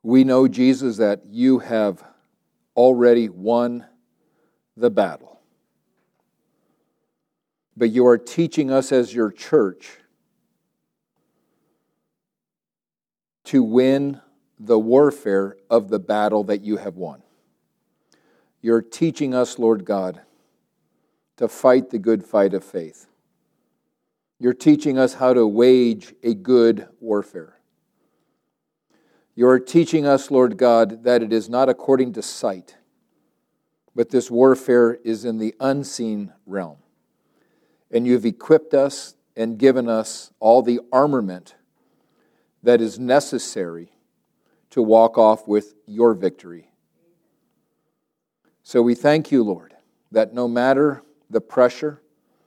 We know, Jesus, that you have already won the battle. But you are teaching us as your church to win the warfare of the battle that you have won. You're teaching us, Lord God, to fight the good fight of faith. You're teaching us how to wage a good warfare. You're teaching us, Lord God, that it is not according to sight, but this warfare is in the unseen realm. And you've equipped us and given us all the armament that is necessary to walk off with your victory. So we thank you, Lord, that no matter the pressure,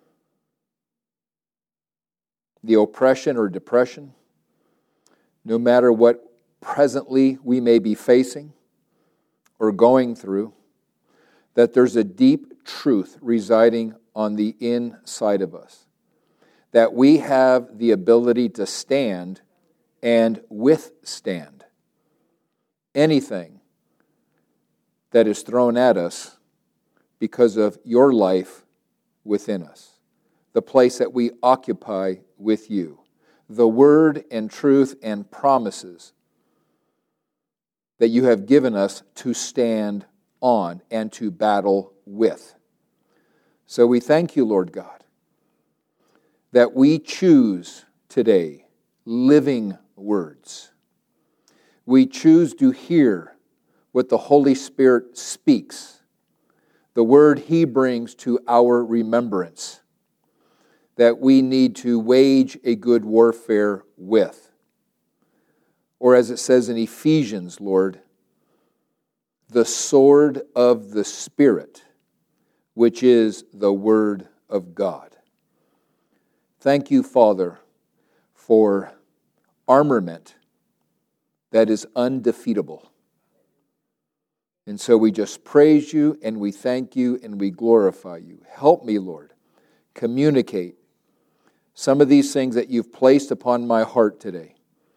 the oppression or depression, no matter what presently we may be facing or going through, that there's a deep truth residing on the inside of us, that we have the ability to stand and withstand anything that is thrown at us because of your life within us, the place that we occupy with you, the word and truth and promises that you have given us to stand on and to battle with. So we thank you, Lord God, that we choose today living words. We choose to hear what the Holy Spirit speaks, the word He brings to our remembrance, that we need to wage a good warfare with. Or as it says in Ephesians, Lord, the sword of the Spirit, which is the Word of God. Thank you, Father, for armament that is undefeatable. And so we just praise you and we thank you and we glorify you. Help me, Lord, communicate some of these things that you've placed upon my heart today,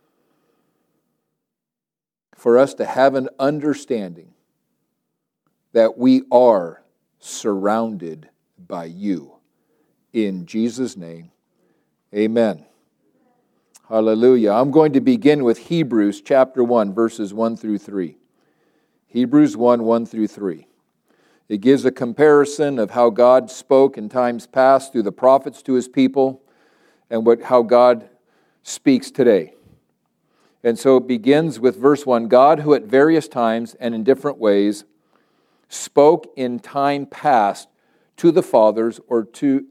for us to have an understanding that we are surrounded by you. In Jesus' name, amen. Hallelujah. I'm going to begin with Hebrews chapter 1, verses 1 through 3. Hebrews 1, 1 through 3. It gives a comparison of how God spoke in times past through the prophets to His people and how God speaks today. And so it begins with verse 1. God, who at various times and in different ways spoke in time past to the fathers or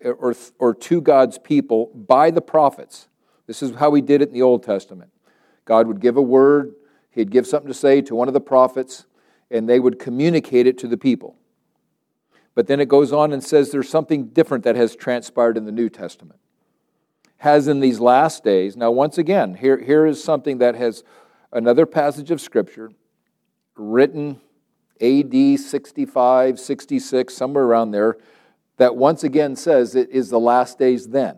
to God's people by the prophets. This is how He did it in the Old Testament. God would give a word, He'd give something to say to one of the prophets, and they would communicate it to the people. But then it goes on and says there's something different that has transpired in the New Testament. Has in these last days. Now once again, here is something that has another passage of Scripture written AD 65, 66, somewhere around there, that once again says it is the last days then.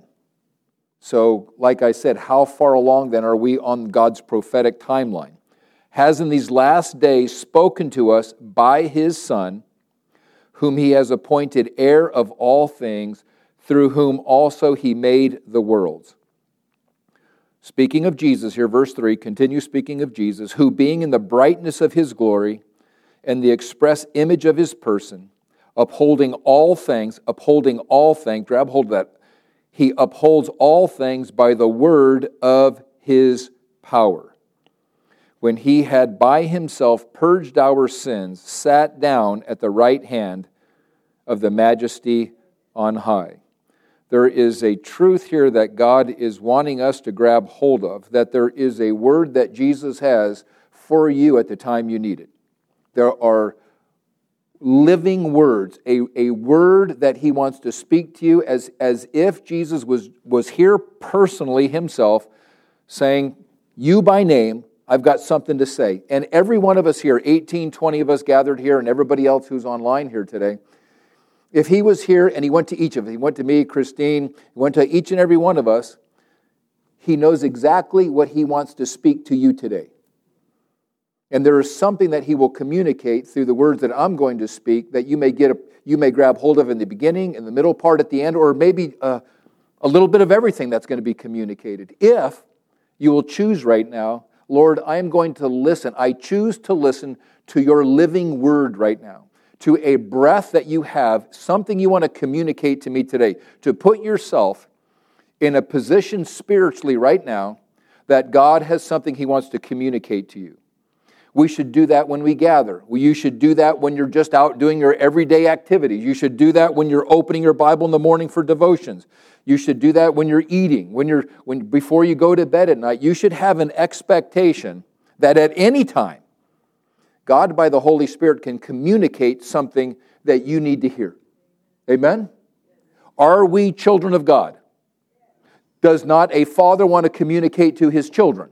So, like I said, how far along then are we on God's prophetic timeline? Has in these last days spoken to us by His Son, whom He has appointed heir of all things, through whom also He made the worlds. Speaking of Jesus here, verse 3, continue speaking of Jesus, who being in the brightness of His glory and the express image of His person, upholding all things, grab hold of that. He upholds all things by the word of His power. When He had by Himself purged our sins, sat down at the right hand of the Majesty on high. There is a truth here that God is wanting us to grab hold of, that there is a word that Jesus has for you at the time you need it. There are living words, a word that He wants to speak to you as if Jesus was here personally Himself, saying, you by name, I've got something to say. And every one of us here, 18, 20 of us gathered here, and everybody else who's online here today, if He was here and He went to each of us, He went to me, Christine, He went to each and every one of us, He knows exactly what He wants to speak to you today. And there is something that He will communicate through the words that I'm going to speak that you may grab hold of in the beginning, in the middle part, at the end, or maybe a little bit of everything that's going to be communicated. If you will choose right now, Lord, I am going to listen. I choose to listen to your living word right now, to a breath that you have, something you want to communicate to me today, to put yourself in a position spiritually right now that God has something He wants to communicate to you. We should do that when we gather. You should do that when you're just out doing your everyday activities. You should do that when you're opening your Bible in the morning for devotions. You should do that when you're eating, before you go to bed at night. You should have an expectation that at any time, God by the Holy Spirit can communicate something that you need to hear. Amen? Are we children of God? Does not a father want to communicate to his children?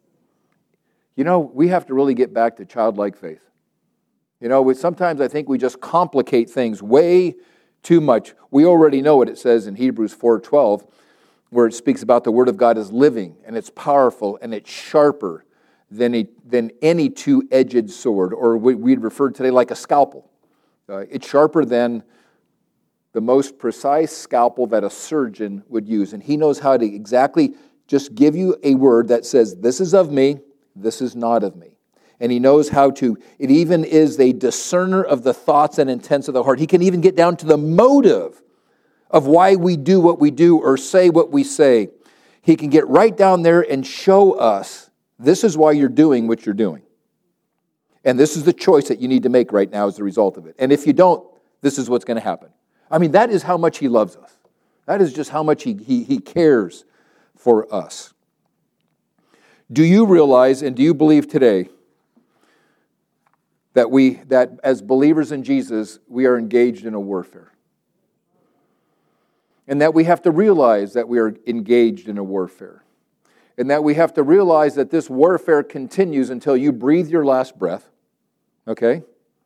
We have to really get back to childlike faith. Sometimes I think we just complicate things way too much. We already know what it says in Hebrews 4:12, where it speaks about the Word of God as living, and it's powerful, and it's sharper than any two-edged sword, or we'd refer today like a scalpel. It's sharper than the most precise scalpel that a surgeon would use. And he knows how to exactly just give you a word that says, this is of me, this is not of me. And he knows how to, it even is a discerner of the thoughts and intents of the heart. He can even get down to the motive of why we do what we do or say what we say. He can get right down there and show us, this is why you're doing what you're doing. And this is the choice that you need to make right now as a result of it. And if you don't, this is what's going to happen. That is how much He loves us. That is just how much He cares for us. Do you realize and do you believe today that as believers in Jesus, we are engaged in a warfare? And that we have to realize that we are engaged in a warfare. And that we have to realize that this warfare continues until you breathe your last breath. Okay?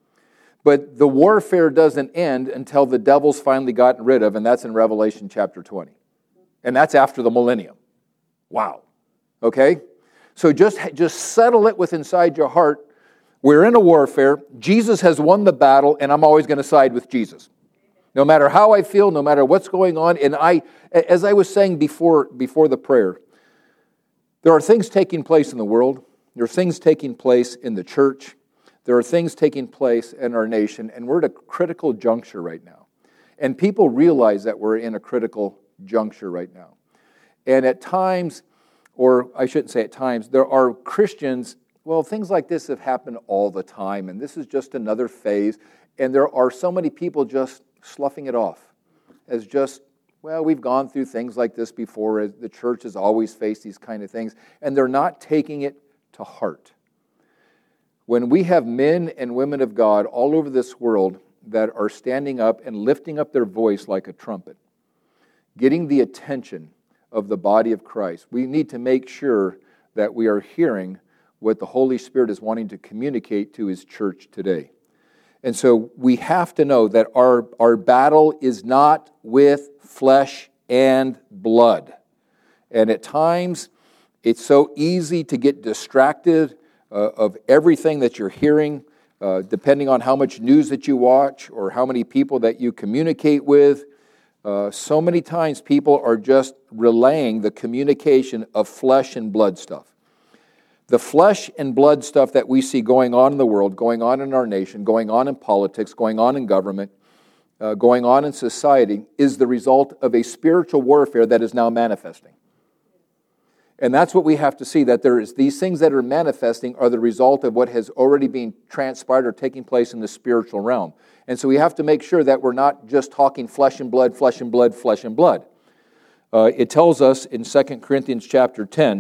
But the warfare doesn't end until the devil's finally gotten rid of, and that's in Revelation chapter 20. And that's after the millennium. Wow. Okay? So just settle it with inside your heart. We're in a warfare. Jesus has won the battle, and I'm always going to side with Jesus. No matter how I feel, no matter what's going on. And as I was saying before the prayer, there are things taking place in the world. There are things taking place in the church. There are things taking place in our nation, and we're at a critical juncture right now. And people realize that we're in a critical juncture right now. And at times, or I shouldn't say at times, there are Christians, things like this have happened all the time, and this is just another phase. And there are so many people just sloughing it off as just, we've gone through things like this before. The church has always faced these kind of things, and they're not taking it to heart. When we have men and women of God all over this world that are standing up and lifting up their voice like a trumpet, getting the attention of the body of Christ, we need to make sure that we are hearing what the Holy Spirit is wanting to communicate to His church today. And so we have to know that our battle is not with flesh and blood. And at times, it's so easy to get distracted of everything that you're hearing, depending on how much news that you watch or how many people that you communicate with. So many times people are just relaying the communication of flesh and blood stuff. The flesh and blood stuff that we see going on in the world, going on in our nation, going on in politics, going on in government, going on in society, is the result of a spiritual warfare that is now manifesting. And that's what we have to see, that there is these things that are manifesting are the result of what has already been transpired or taking place in the spiritual realm. And so we have to make sure that we're not just talking flesh and blood, flesh and blood, flesh and blood. It tells us in 2 Corinthians chapter 10,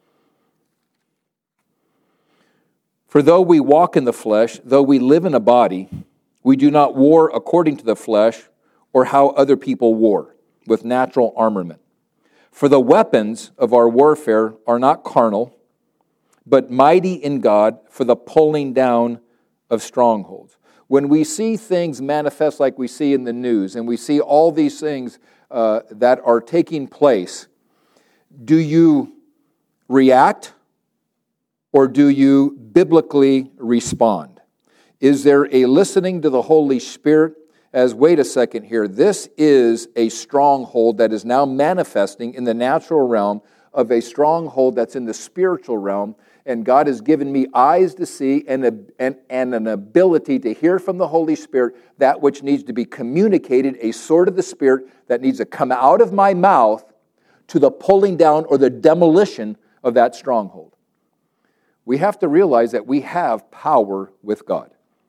for though we walk in the flesh, though we live in a body, we do not war according to the flesh or how other people war, with natural armament. For the weapons of our warfare are not carnal, but mighty in God for the pulling down of strongholds. When we see things manifest like we see in the news, and we see all these things that are taking place, do you react or do you biblically respond? Is there a listening to the Holy Spirit as, wait a second here, this is a stronghold that is now manifesting in the natural realm of a stronghold that's in the spiritual realm, and God has given me eyes to see and an ability to hear from the Holy Spirit that which needs to be communicated, a sword of the Spirit that needs to come out of my mouth to the pulling down or the demolition of that stronghold. We have to realize that we have power with God.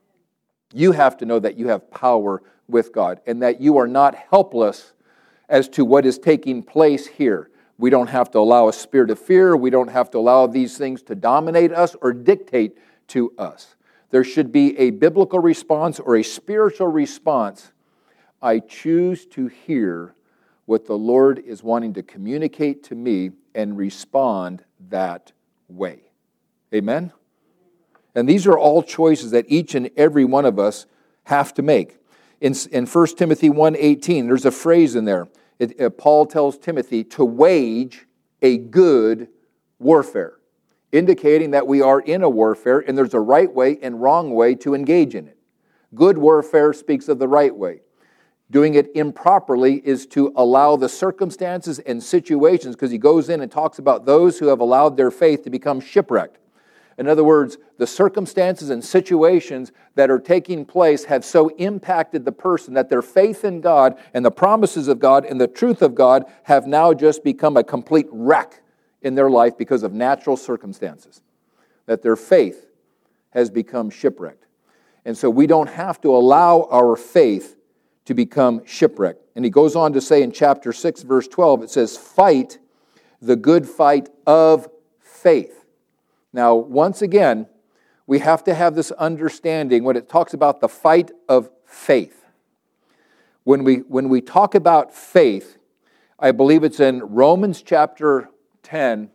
You have to know that you have power with God and that you are not helpless as to what is taking place here. We don't have to allow a spirit of fear. We don't have to allow these things to dominate us or dictate to us. There should be a biblical response or a spiritual response. I choose to hear what the Lord is wanting to communicate to me and respond that way. Amen? And these are all choices that each and every one of us have to make. In 1 Timothy 1:18, there's a phrase in there. Paul tells Timothy to wage a good warfare, indicating that we are in a warfare and there's a right way and wrong way to engage in it. Good warfare speaks of the right way. Doing it improperly is to allow the circumstances and situations, because he goes in and talks about those who have allowed their faith to become shipwrecked. In other words, the circumstances and situations that are taking place have so impacted the person that their faith in God and the promises of God and the truth of God have now just become a complete wreck in their life because of natural circumstances. That their faith has become shipwrecked. And so we don't have to allow our faith to become shipwrecked. And he goes on to say in chapter 6, verse 12, it says, fight the good fight of faith. Now, once again, we have to have this understanding when it talks about the fight of faith. When we talk about faith, I believe it's in Romans chapter 10,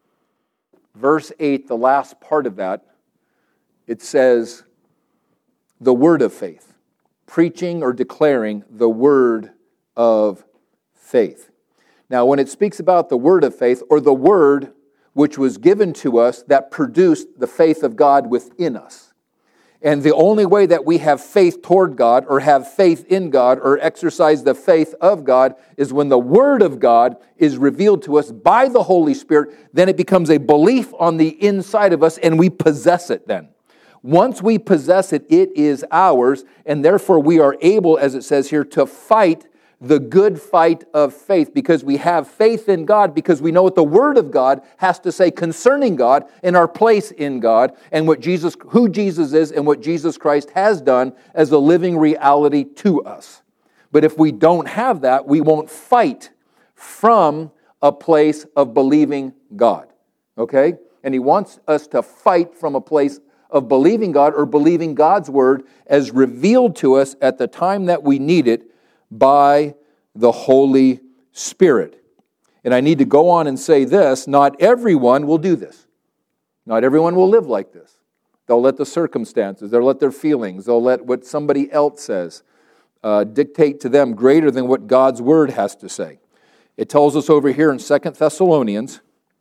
verse 8, the last part of that, it says, the word of faith, preaching or declaring the word of faith. Now, when it speaks about the word of faith, or the word which was given to us that produced the faith of God within us. And the only way that we have faith toward God or have faith in God or exercise the faith of God is when the Word of God is revealed to us by the Holy Spirit. Then it becomes a belief on the inside of us and we possess it then. Once we possess it, it is ours, and therefore we are able, as it says here, to fight the good fight of faith, because we have faith in God, because we know what the Word of God has to say concerning God and our place in God, and who Jesus is and what Jesus Christ has done as a living reality to us. But if we don't have that, we won't fight from a place of believing God. Okay? And he wants us to fight from a place of believing God or believing God's Word as revealed to us at the time that we need it, by the Holy Spirit. And I need to go on and say this, not everyone will do this. Not everyone will live like this. They'll let the circumstances, they'll let their feelings, they'll let what somebody else says dictate to them greater than what God's Word has to say. It tells us over here in 2 Thessalonians,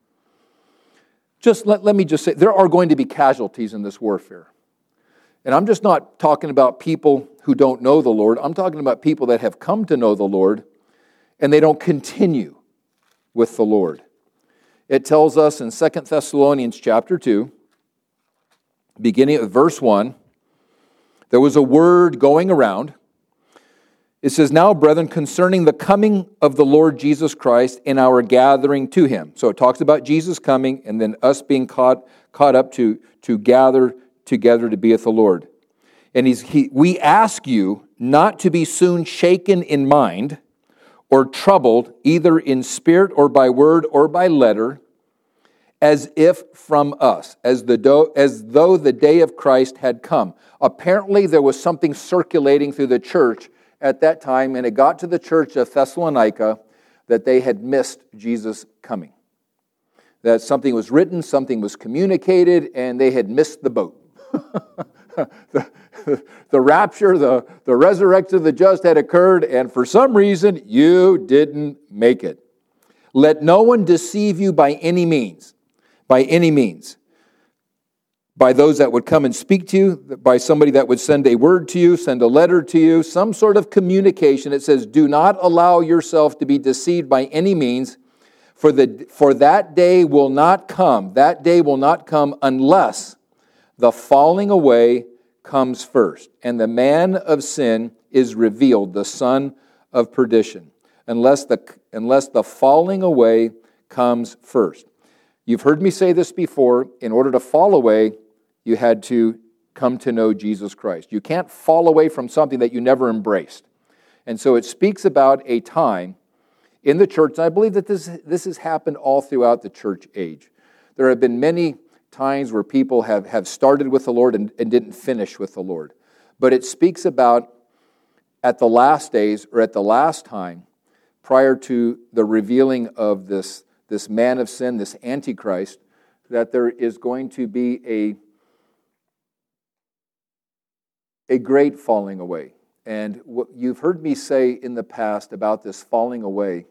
let me just say, there are going to be casualties in this warfare. And I'm just not talking about people who don't know the Lord. I'm talking about people that have come to know the Lord and they don't continue with the Lord. It tells us in 2 Thessalonians chapter 2, beginning at verse 1, there was a word going around. It says, now, brethren, concerning the coming of the Lord Jesus Christ and our gathering to Him. So it talks about Jesus coming and then us being caught up to gather together to be with the Lord. And we ask you not to be soon shaken in mind or troubled, either in spirit or by word or by letter, as if from us, as though the day of Christ had come. Apparently there was something circulating through the church at that time, and it got to the church of Thessalonica that they had missed Jesus coming. That something was written, something was communicated, and they had missed the boat. The rapture, the resurrection of the just had occurred, and for some reason, you didn't make it. Let no one deceive you by any means. By any means. by those that would come and speak to you, by somebody that would send a word to you, send a letter to you, some sort of communication. It says, do not allow yourself to be deceived by any means, for that day will not come. That day will not come unless the falling away comes first, and the man of sin is revealed, the son of perdition, unless the falling away comes first. You've heard me say this before. In order to fall away, you had to come to know Jesus Christ. You can't fall away from something that you never embraced. And so it speaks about a time in the church, and I believe that this has happened all throughout the church age. There have been many times where people have started with the Lord and didn't finish with the Lord. But it speaks about at the last days, or at the last time, prior to the revealing of this man of sin, this Antichrist, that there is going to be a great falling away. And what you've heard me say in the past about this falling away,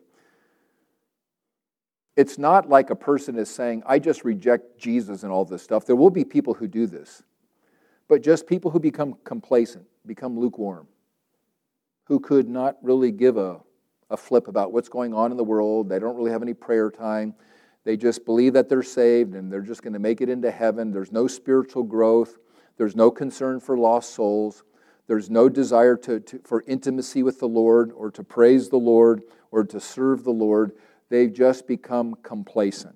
it's not like a person is saying, I just reject Jesus and all this stuff. There will be people who do this. But just people who become complacent, become lukewarm, who could not really give a flip about what's going on in the world. They don't really have any prayer time. They just believe that they're saved and they're just going to make it into heaven. There's no spiritual growth. There's no concern for lost souls. There's no desire for intimacy with the Lord or to praise the Lord or to serve the Lord. They've just become complacent.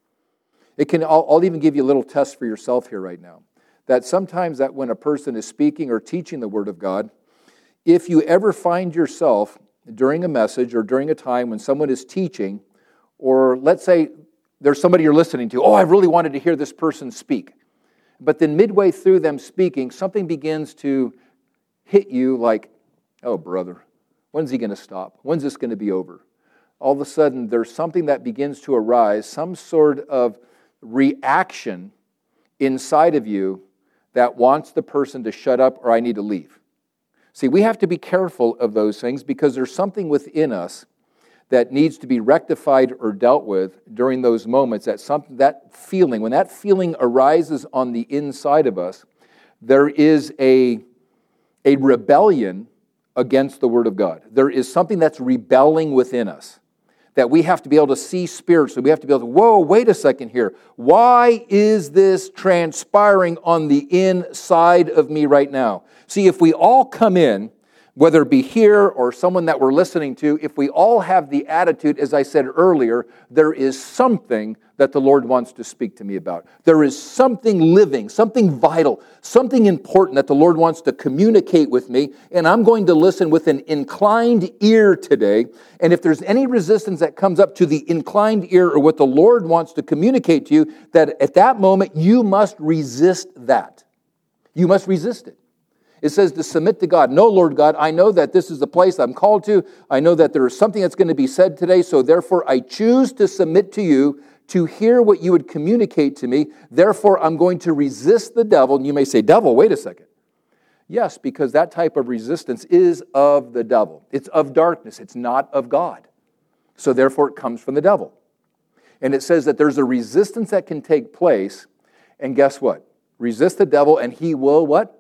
I'll even give you a little test for yourself here right now. That sometimes that when a person is speaking or teaching the Word of God, if you ever find yourself during a message or during a time when someone is teaching, or let's say there's somebody you're listening to, I really wanted to hear this person speak. But then midway through them speaking, something begins to hit you like, oh, brother, when's he going to stop? When's this going to be over? All of a sudden, there's something that begins to arise, some sort of reaction inside of you that wants the person to shut up or I need to leave. See, we have to be careful of those things because there's something within us that needs to be rectified or dealt with during those moments. That feeling, when that feeling arises on the inside of us, there is a rebellion against the Word of God. There is something that's rebelling within us that we have to be able to see spiritually. We have to be able to, whoa, wait a second here. Why is this transpiring on the inside of me right now? See, if we all come in, whether it be here or someone that we're listening to, if we all have the attitude, as I said earlier, there is something that the Lord wants to speak to me about. There is something living, something vital, something important that the Lord wants to communicate with me, and I'm going to listen with an inclined ear today. And if there's any resistance that comes up to the inclined ear or what the Lord wants to communicate to you, that at that moment you must resist that. You must resist it. It says to submit to God. No, Lord God, I know that this is the place I'm called to. I know that there is something that's going to be said today, so therefore I choose to submit to you to hear what you would communicate to me. Therefore, I'm going to resist the devil. And you may say, devil, wait a second. Yes, because that type of resistance is of the devil. It's of darkness. It's not of God. So therefore, it comes from the devil. And it says that there's a resistance that can take place. And guess what? Resist the devil and he will what?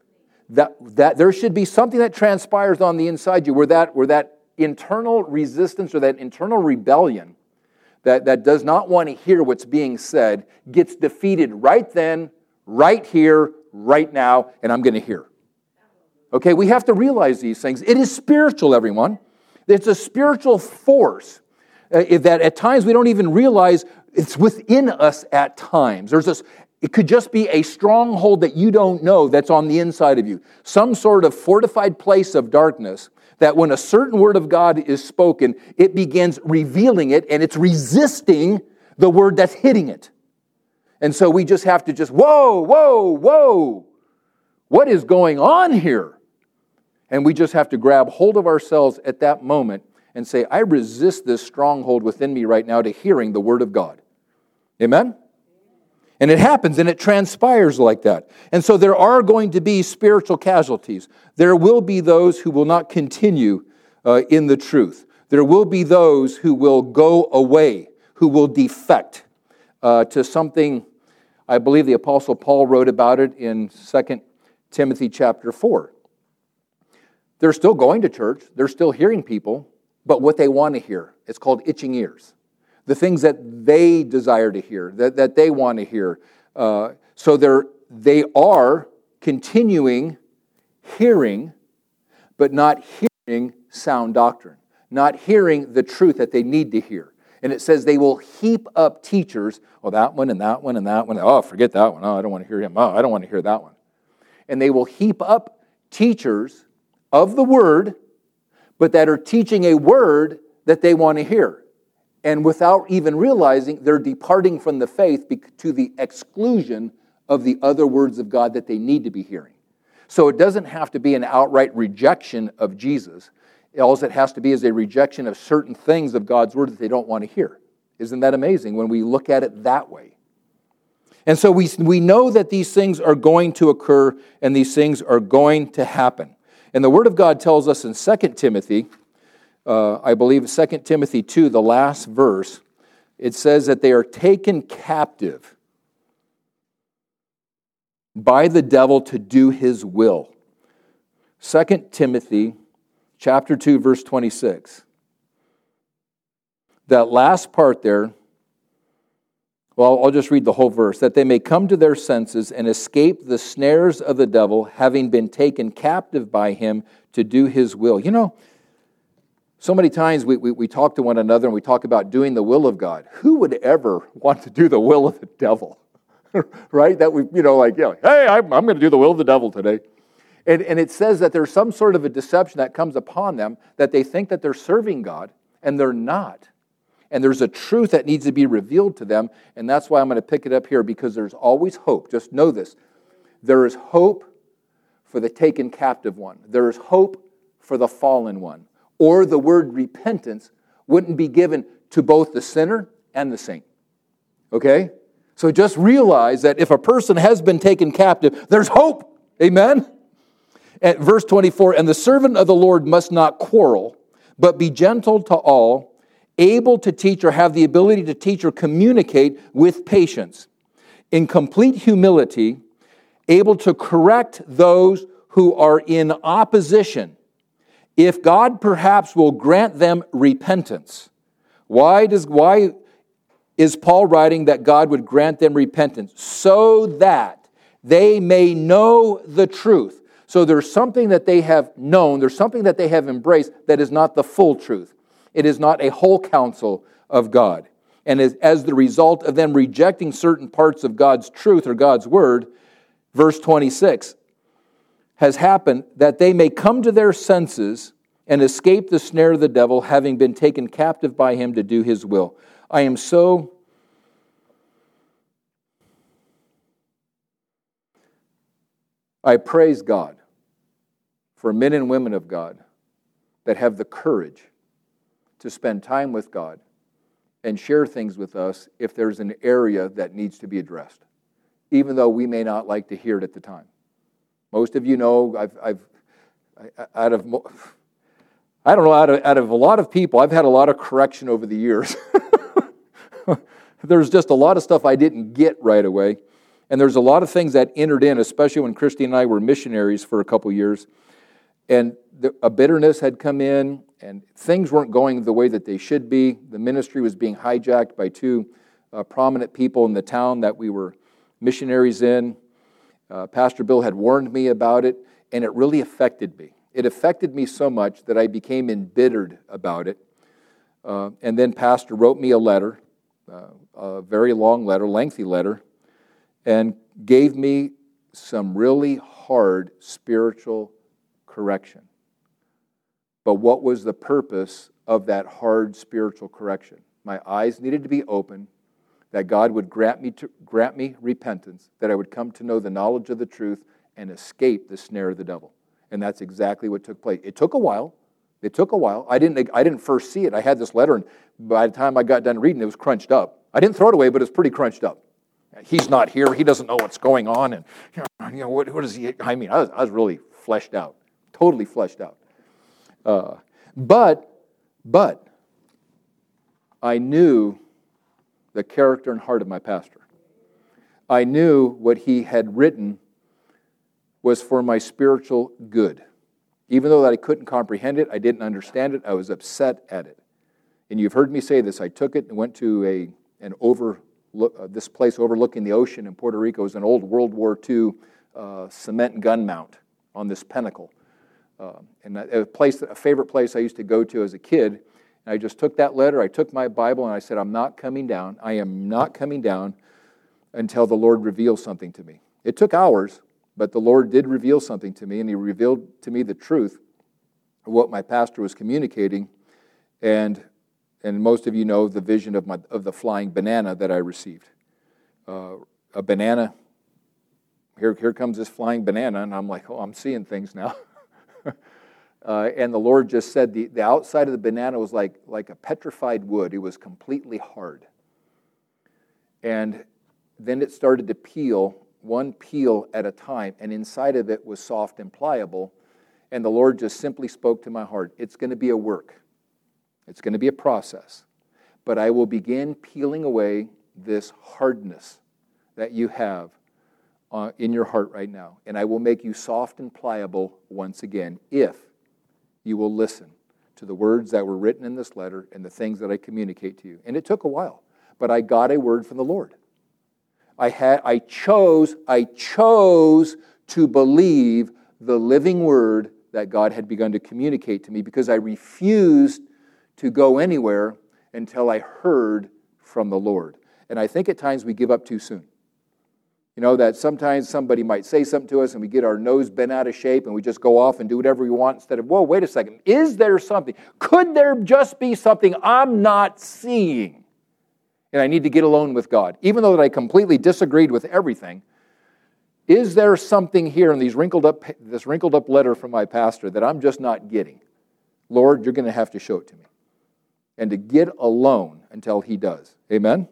That there should be something that transpires on the inside you where that internal resistance or that internal rebellion that does not want to hear what's being said gets defeated right then, right here, right now, and I'm going to hear. Okay, we have to realize these things. It is spiritual, everyone. It's a spiritual force that at times we don't even realize it's within us at times. It could just be a stronghold that you don't know that's on the inside of you. Some sort of fortified place of darkness that when a certain word of God is spoken, it begins revealing it and it's resisting the word that's hitting it. And so we just have to whoa, what is going on here? And we just have to grab hold of ourselves at that moment and say, I resist this stronghold within me right now to hearing the word of God. Amen? And it happens and it transpires like that. And so there are going to be spiritual casualties. There will be those who will not continue in the truth. There will be those who will go away, who will defect to something, I believe the Apostle Paul wrote about it in 2 Timothy chapter 4. They're still going to church. They're still hearing people, but what they want to hear. It's called itching ears. The things that they desire to hear, that they want to hear. So they are continuing hearing, but not hearing sound doctrine, not hearing the truth that they need to hear. And it says they will heap up teachers. Oh, that one and that one and that one. Oh, forget that one. Oh, I don't want to hear him. Oh, I don't want to hear that one. And they will heap up teachers of the word, but that are teaching a word that they want to hear. And without even realizing, they're departing from the faith to the exclusion of the other words of God that they need to be hearing. So it doesn't have to be an outright rejection of Jesus. All it has to be is a rejection of certain things of God's word that they don't want to hear. Isn't that amazing when we look at it that way? And so we know that these things are going to occur and these things are going to happen. And the Word of God tells us in 2 Timothy, I believe 2 Timothy 2, the last verse, it says that they are taken captive by the devil to do his will. 2 Timothy chapter 2, verse 26. That last part there, well, I'll just read the whole verse. That they may come to their senses and escape the snares of the devil, having been taken captive by him to do his will. You know, so many times we talk to one another and we talk about doing the will of God. Who would ever want to do the will of the devil? Right? That hey, I'm going to do the will of the devil today. And it says that there's some sort of a deception that comes upon them, that they think that they're serving God, and they're not. And there's a truth that needs to be revealed to them, and that's why I'm going to pick it up here, because there's always hope. Just know this. There is hope for the taken captive one. There is hope for the fallen one. Or the word repentance wouldn't be given to both the sinner and the saint. Okay? So just realize that if a person has been taken captive, there's hope. Amen? At verse 24, and the servant of the Lord must not quarrel, but be gentle to all, able to teach or have the ability to teach or communicate with patience, in complete humility, able to correct those who are in opposition, if God perhaps will grant them repentance. Why is Paul writing that God would grant them repentance? So that they may know the truth. So there's something that they have known, there's something that they have embraced that is not the full truth. It is not a whole counsel of God. And as the result of them rejecting certain parts of God's truth or God's word, verse 26 has happened that they may come to their senses and escape the snare of the devil, having been taken captive by him to do his will. I praise God for men and women of God that have the courage to spend time with God and share things with us if there's an area that needs to be addressed, even though we may not like to hear it at the time. Most of you know, out of a lot of people, I've had a lot of correction over the years. There's just a lot of stuff I didn't get right away. And there's a lot of things that entered in, especially when Christy and I were missionaries for a couple years. And a bitterness had come in, and things weren't going the way that they should be. The ministry was being hijacked by two prominent people in the town that we were missionaries in. Pastor Bill had warned me about it, and it really affected me. It affected me so much that I became embittered about it. And then Pastor wrote me a letter, a very long letter, lengthy letter, and gave me some really hard spiritual correction. But what was the purpose of that hard spiritual correction? My eyes needed to be open, that God would grant me repentance, that I would come to know the knowledge of the truth and escape the snare of the devil. And that's exactly what took place. It took a while. I didn't first see it. I had this letter, and by the time I got done reading, it was crunched up. I didn't throw it away, but it's pretty crunched up. He's not here. He doesn't know what's going on. And what is he? I mean, I was really fleshed out, totally fleshed out. But I knew the character and heart of my pastor. I knew what he had written was for my spiritual good. Even though that I couldn't comprehend it, I didn't understand it, I was upset at it. And you've heard me say this. I took it and went to this place overlooking the ocean in Puerto Rico. It was an old World War II cement gun mount on this pinnacle. And a favorite place I used to go to as a kid. And I just took that letter, I took my Bible, and I said, I'm not coming down. I am not coming down until the Lord reveals something to me. It took hours, but the Lord did reveal something to me, and He revealed to me the truth of what my pastor was communicating. And most of you know the vision of the flying banana that I received. A banana, here comes this flying banana, and I'm like, oh, I'm seeing things now. And the Lord just said the outside of the banana was like a petrified wood. It was completely hard. And then it started to peel, one peel at a time, and inside of it was soft and pliable. And the Lord just simply spoke to my heart. It's going to be a work. It's going to be a process. But I will begin peeling away this hardness that you have in your heart right now. And I will make you soft and pliable once again if you will listen to the words that were written in this letter and the things that I communicate to you. And it took a while, but I got a word from the Lord. I chose to believe the living word that God had begun to communicate to me because I refused to go anywhere until I heard from the Lord. And I think at times we give up too soon. You know, that sometimes somebody might say something to us and we get our nose bent out of shape and we just go off and do whatever we want instead of, whoa, wait a second. Is there something? Could there just be something I'm not seeing? And I need to get alone with God. Even though that I completely disagreed with everything, is there something here in this wrinkled up letter from my pastor that I'm just not getting? Lord, you're going to have to show it to me. And to get alone until He does. Amen?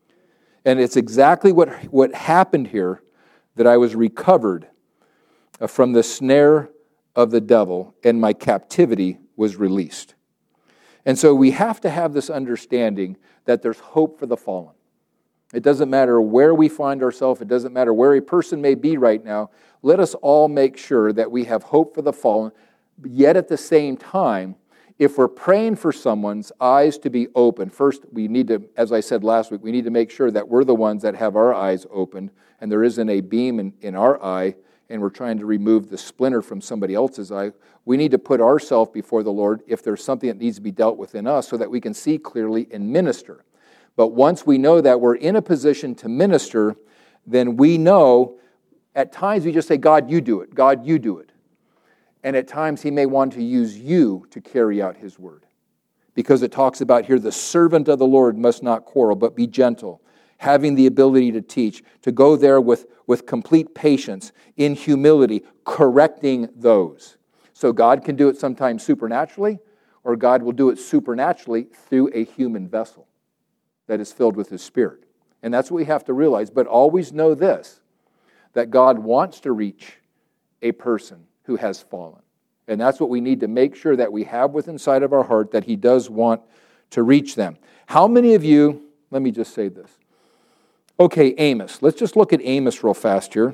And it's exactly what happened here that I was recovered from the snare of the devil and my captivity was released. And so we have to have this understanding that there's hope for the fallen. It doesn't matter where we find ourselves. It doesn't matter where a person may be right now. Let us all make sure that we have hope for the fallen. Yet at the same time, if we're praying for someone's eyes to be open, first we need to, as I said last week, we need to make sure that we're the ones that have our eyes opened and there isn't a beam in our eye and we're trying to remove the splinter from somebody else's eye. We need to put ourselves before the Lord if there's something that needs to be dealt with in us so that we can see clearly and minister. But once we know that we're in a position to minister, then we know at times we just say, God, you do it. God, you do it. And at times He may want to use you to carry out His word. Because it talks about here, the servant of the Lord must not quarrel, but be gentle, having the ability to teach, to go there with complete patience, in humility, correcting those. So God can do it sometimes supernaturally, or God will do it supernaturally through a human vessel that is filled with His Spirit. And that's what we have to realize. But always know this, that God wants to reach a person who has fallen. And that's what we need to make sure that we have within inside of our heart, that He does want to reach them. How many of you, let me just say this. Okay, Amos. Let's just look at Amos real fast here.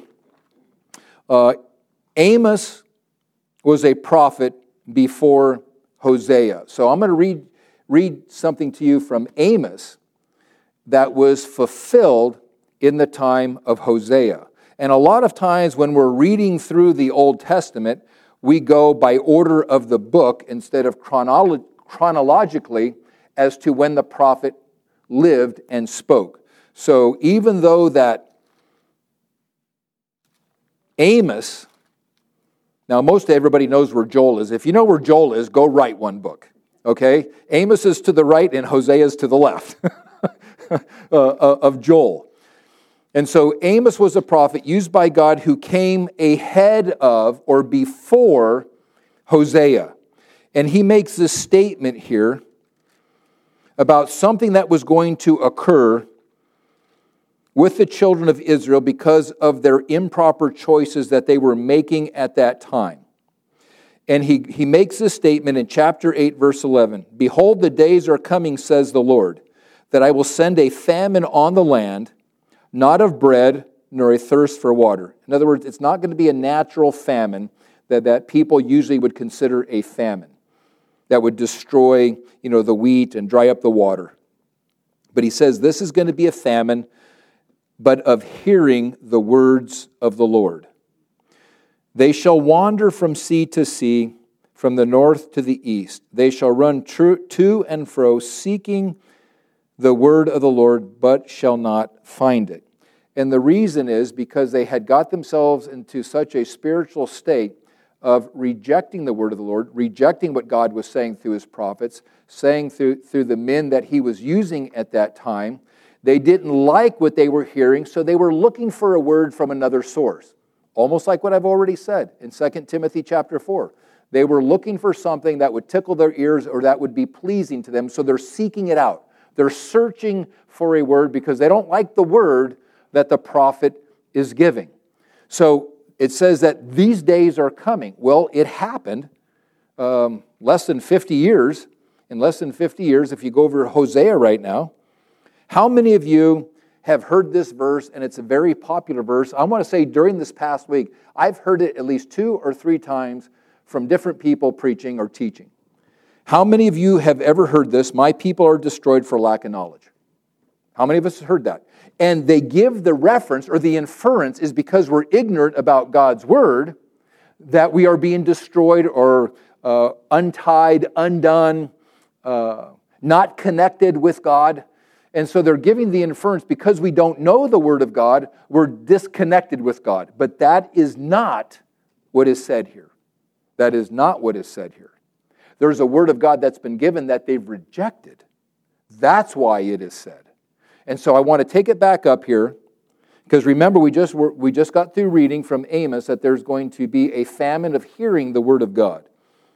Amos was a prophet before Hosea. So I'm going to read something to you from Amos that was fulfilled in the time of Hosea. And a lot of times when we're reading through the Old Testament, we go by order of the book instead of chronologically as to when the prophet lived and spoke. So even though that Amos, now most everybody knows where Joel is. If you know where Joel is, go write one book. Okay? Amos is to the right and Hosea is to the left of Joel. And so Amos was a prophet used by God who came ahead of or before Hosea. And he makes this statement here about something that was going to occur with the children of Israel because of their improper choices that they were making at that time. And he makes this statement in chapter 8, verse 11. Behold, the days are coming, says the Lord, that I will send a famine on the land, not of bread, nor a thirst for water. In other words, it's not going to be a natural famine that people usually would consider a famine that would destroy, the wheat and dry up the water. But he says this is going to be a famine, but of hearing the words of the Lord. They shall wander from sea to sea, from the north to the east. They shall run to and fro, seeking the word of the Lord, but shall not find it. And the reason is because they had got themselves into such a spiritual state of rejecting the word of the Lord, rejecting what God was saying through his prophets, saying through the men that he was using at that time. They didn't like what they were hearing, so they were looking for a word from another source. Almost like what I've already said in 2 Timothy chapter 4. They were looking for something that would tickle their ears or that would be pleasing to them, so they're seeking it out. They're searching for a word because they don't like the word that the prophet is giving. So it says that these days are coming. Well, it happened less than 50 years. In less than 50 years, if you go over to Hosea right now, how many of you have heard this verse, and it's a very popular verse? I want to say during this past week, I've heard it at least 2 or 3 times from different people preaching or teaching. How many of you have ever heard this? My people are destroyed for lack of knowledge. How many of us have heard that? And they give the reference, or the inference is because we're ignorant about God's word, that we are being destroyed or untied, undone, not connected with God. And so they're giving the inference because we don't know the word of God, we're disconnected with God. But that is not what is said here. That is not what is said here. There's a word of God that's been given that they've rejected. That's why it is said. And so I want to take it back up here, because remember we just got through reading from Amos that there's going to be a famine of hearing the word of God.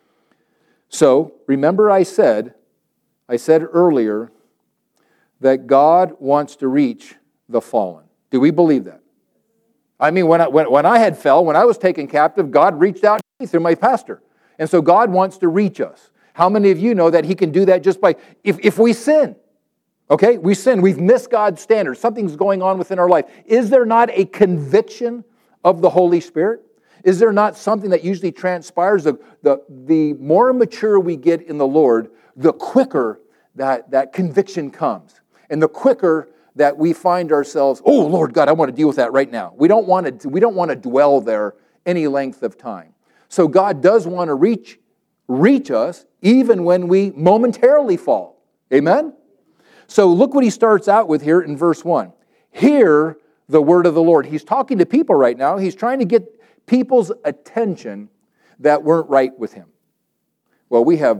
So remember I said earlier that God wants to reach the fallen. Do we believe that? I mean, when I had fell, when I was taken captive, God reached out to me through my pastor. And so God wants to reach us. How many of you know that he can do that just by, if we sin? Okay, we sin. We've missed God's standards. Something's going on within our life. Is there not a conviction of the Holy Spirit? Is there not something that usually transpires? The more mature we get in the Lord, the quicker that conviction comes. And the quicker that we find ourselves, oh, Lord God, I want to deal with that right now. We don't want to dwell there any length of time. So God does want to reach us even when we momentarily fall. Amen? So look what he starts out with here in verse 1. Hear the word of the Lord. He's talking to people right now. He's trying to get people's attention that weren't right with him. Well, we have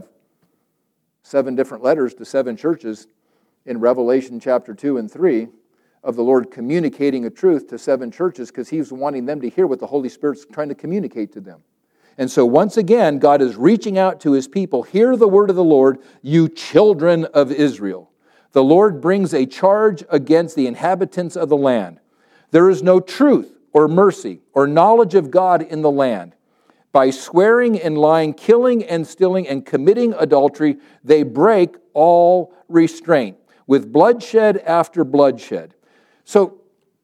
7 different letters to 7 churches in Revelation chapter 2 and 3 of the Lord communicating a truth to 7 churches because he's wanting them to hear what the Holy Spirit's trying to communicate to them. And so once again, God is reaching out to his people. Hear the word of the Lord, you children of Israel. The Lord brings a charge against the inhabitants of the land. There is no truth or mercy or knowledge of God in the land. By swearing and lying, killing and stealing and committing adultery, they break all restraint, with bloodshed after bloodshed. So,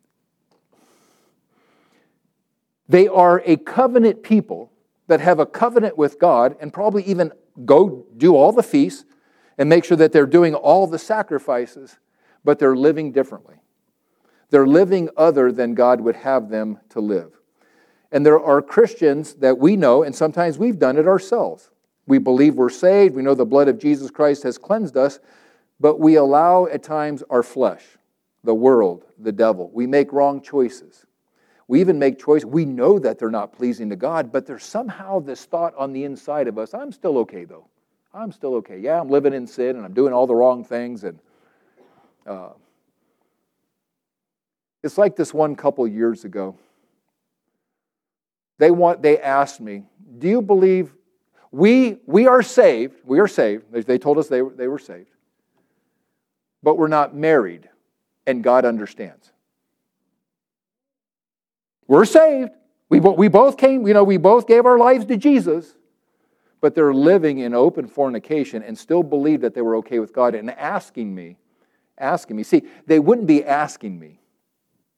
they are a covenant people that have a covenant with God and probably even go do all the feasts and make sure that they're doing all the sacrifices, but they're living differently. They're living other than God would have them to live. And there are Christians that we know, and sometimes we've done it ourselves. We believe we're saved, we know the blood of Jesus Christ has cleansed us, but we allow at times our flesh, the world, the devil. We make wrong choices. We even make choices. We know that they're not pleasing to God, but there's somehow this thought on the inside of us, I'm still okay though. I'm still okay. Yeah, I'm living in sin and I'm doing all the wrong things. And it's like this one couple years ago. They asked me, do you believe we are saved? We are saved. They told us they were saved. But we're not married, and God understands. We're saved. We both came, we both gave our lives to Jesus. But they're living in open fornication and still believe that they were okay with God and asking me. See, they wouldn't be asking me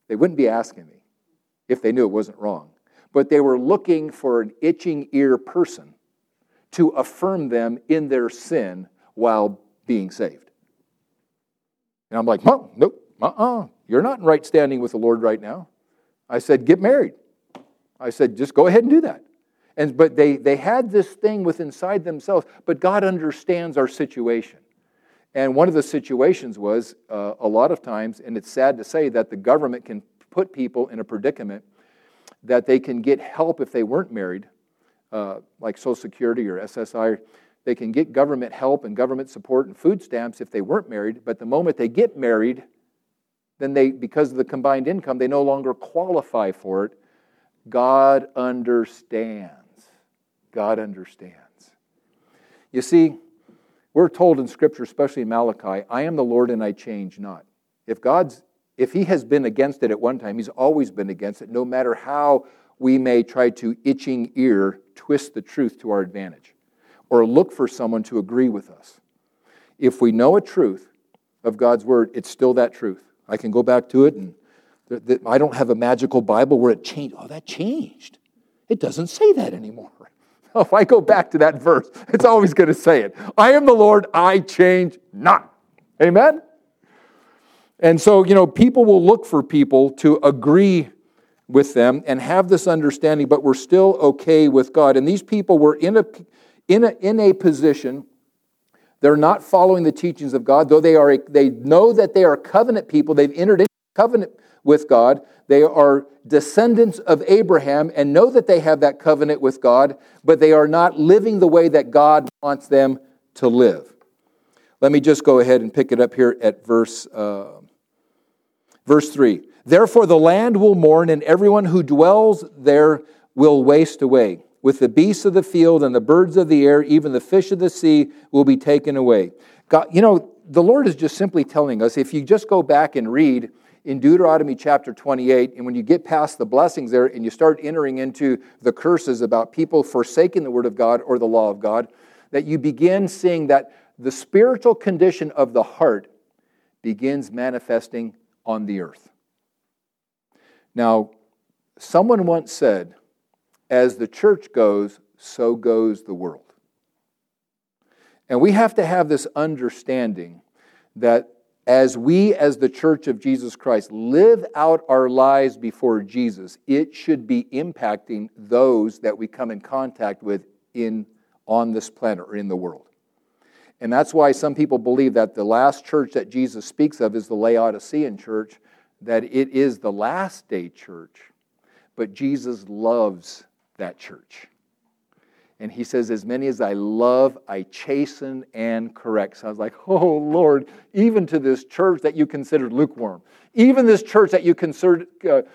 They wouldn't be asking me if they knew it wasn't wrong. But they were looking for an itching ear person to affirm them in their sin while being saved. And I'm like, nope, you're not in right standing with the Lord right now. I said, get married. I said, just go ahead and do that. But they had this thing within inside themselves, but God understands our situation. And one of the situations was, a lot of times, and it's sad to say that the government can put people in a predicament that they can get help if they weren't married, like Social Security or SSI. They can get government help and government support and food stamps if they weren't married, but the moment they get married, then because of the combined income, they no longer qualify for it. God understands. God understands. You see, we're told in Scripture, especially in Malachi, I am the Lord and I change not. If He has been against it at one time, He's always been against it, no matter how we may try to itching ear twist the truth to our advantage or look for someone to agree with us. If we know a truth of God's Word, it's still that truth. I can go back to it, and I don't have a magical Bible where it changed. Oh, that changed. It doesn't say that anymore. If I go back to that verse, it's always going to say it. I am the Lord, I change not. Amen? And so, people will look for people to agree with them and have this understanding, but we're still okay with God. And these people were in a position, they're not following the teachings of God, though they know that they are covenant people. They've entered into covenant with God. They are descendants of Abraham and know that they have that covenant with God, but they are not living the way that God wants them to live. Let me just go ahead and pick it up here at verse 3. Therefore the land will mourn, and everyone who dwells there will waste away. With the beasts of the field and the birds of the air, even the fish of the sea will be taken away. God, the Lord is just simply telling us, if you just go back and read in Deuteronomy chapter 28, and when you get past the blessings there and you start entering into the curses about people forsaking the Word of God or the law of God, that you begin seeing that the spiritual condition of the heart begins manifesting on the earth. Now, someone once said, as the church goes, so goes the world. And we have to have this understanding that as we, as the church of Jesus Christ, live out our lives before Jesus, it should be impacting those that we come in contact with on this planet or in the world. And that's why some people believe that the last church that Jesus speaks of is the Laodicean church, that it is the last day church, but Jesus loves that church. And He says, as many as I love, I chasten and correct. So I was like, oh, Lord, even to this church that you considered lukewarm, even this church that you considered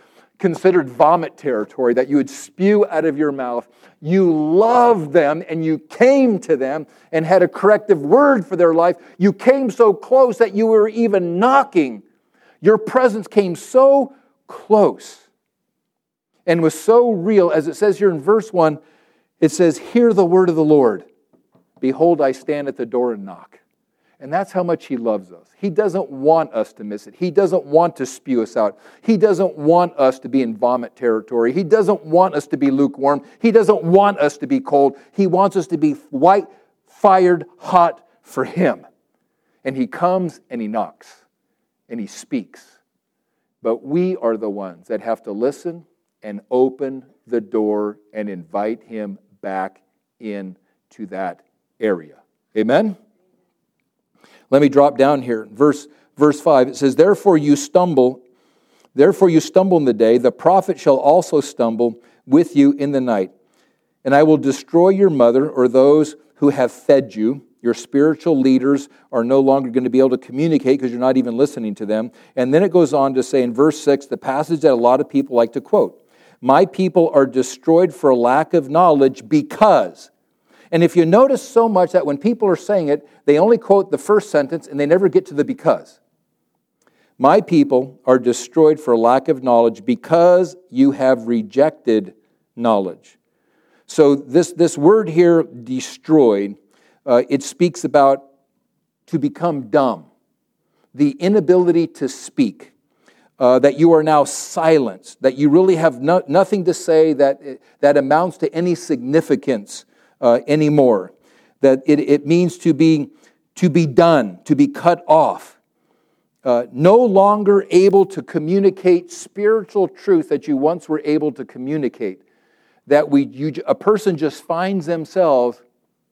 vomit territory, that you would spew out of your mouth, you loved them and you came to them and had a corrective word for their life. You came so close that you were even knocking. Your presence came so close and was so real, as it says here in verse 1, it says, hear the word of the Lord. Behold, I stand at the door and knock. And that's how much He loves us. He doesn't want us to miss it. He doesn't want to spew us out. He doesn't want us to be in vomit territory. He doesn't want us to be lukewarm. He doesn't want us to be cold. He wants us to be white, fired, hot for Him. And He comes and He knocks and He speaks. But we are the ones that have to listen and open the door and invite Him back into that area. Amen? Let me drop down here. Verse 5, it says, Therefore you stumble in the day, the prophet shall also stumble with you in the night. And I will destroy your mother, or those who have fed you. Your spiritual leaders are no longer going to be able to communicate because you're not even listening to them. And then it goes on to say in verse 6, the passage that a lot of people like to quote, my people are destroyed for lack of knowledge because. And if you notice so much that when people are saying it, they only quote the first sentence and they never get to the because. My people are destroyed for lack of knowledge because you have rejected knowledge. So this word here, destroyed, it speaks about to become dumb, the inability to speak. that you are now silenced, that you really have nothing to say that amounts to any significance anymore. That it means to be done, to be cut off. No longer able to communicate spiritual truth that you once were able to communicate. That a person just finds themselves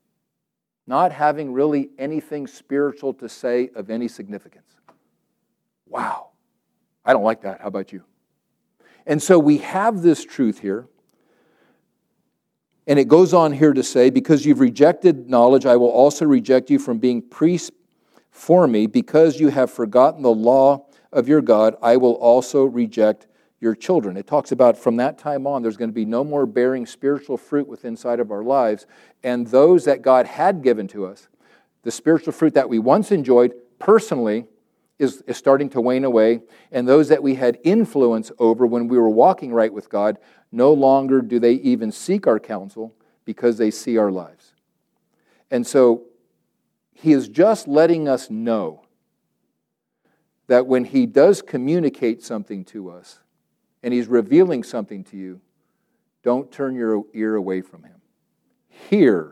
not having really anything spiritual to say of any significance. Wow. I don't like that. How about you? And so we have this truth here. And it goes on here to say, because you've rejected knowledge, I will also reject you from being priests for me. Because you have forgotten the law of your God, I will also reject your children. It talks about from that time on, there's going to be no more bearing spiritual fruit within inside of our lives. And those that God had given to us, the spiritual fruit that we once enjoyed personally, is starting to wane away. And those that we had influence over when we were walking right with God, no longer do they even seek our counsel because they see our lives. And so he is just letting us know that when he does communicate something to us and he's revealing something to you, don't turn your ear away from him. Hear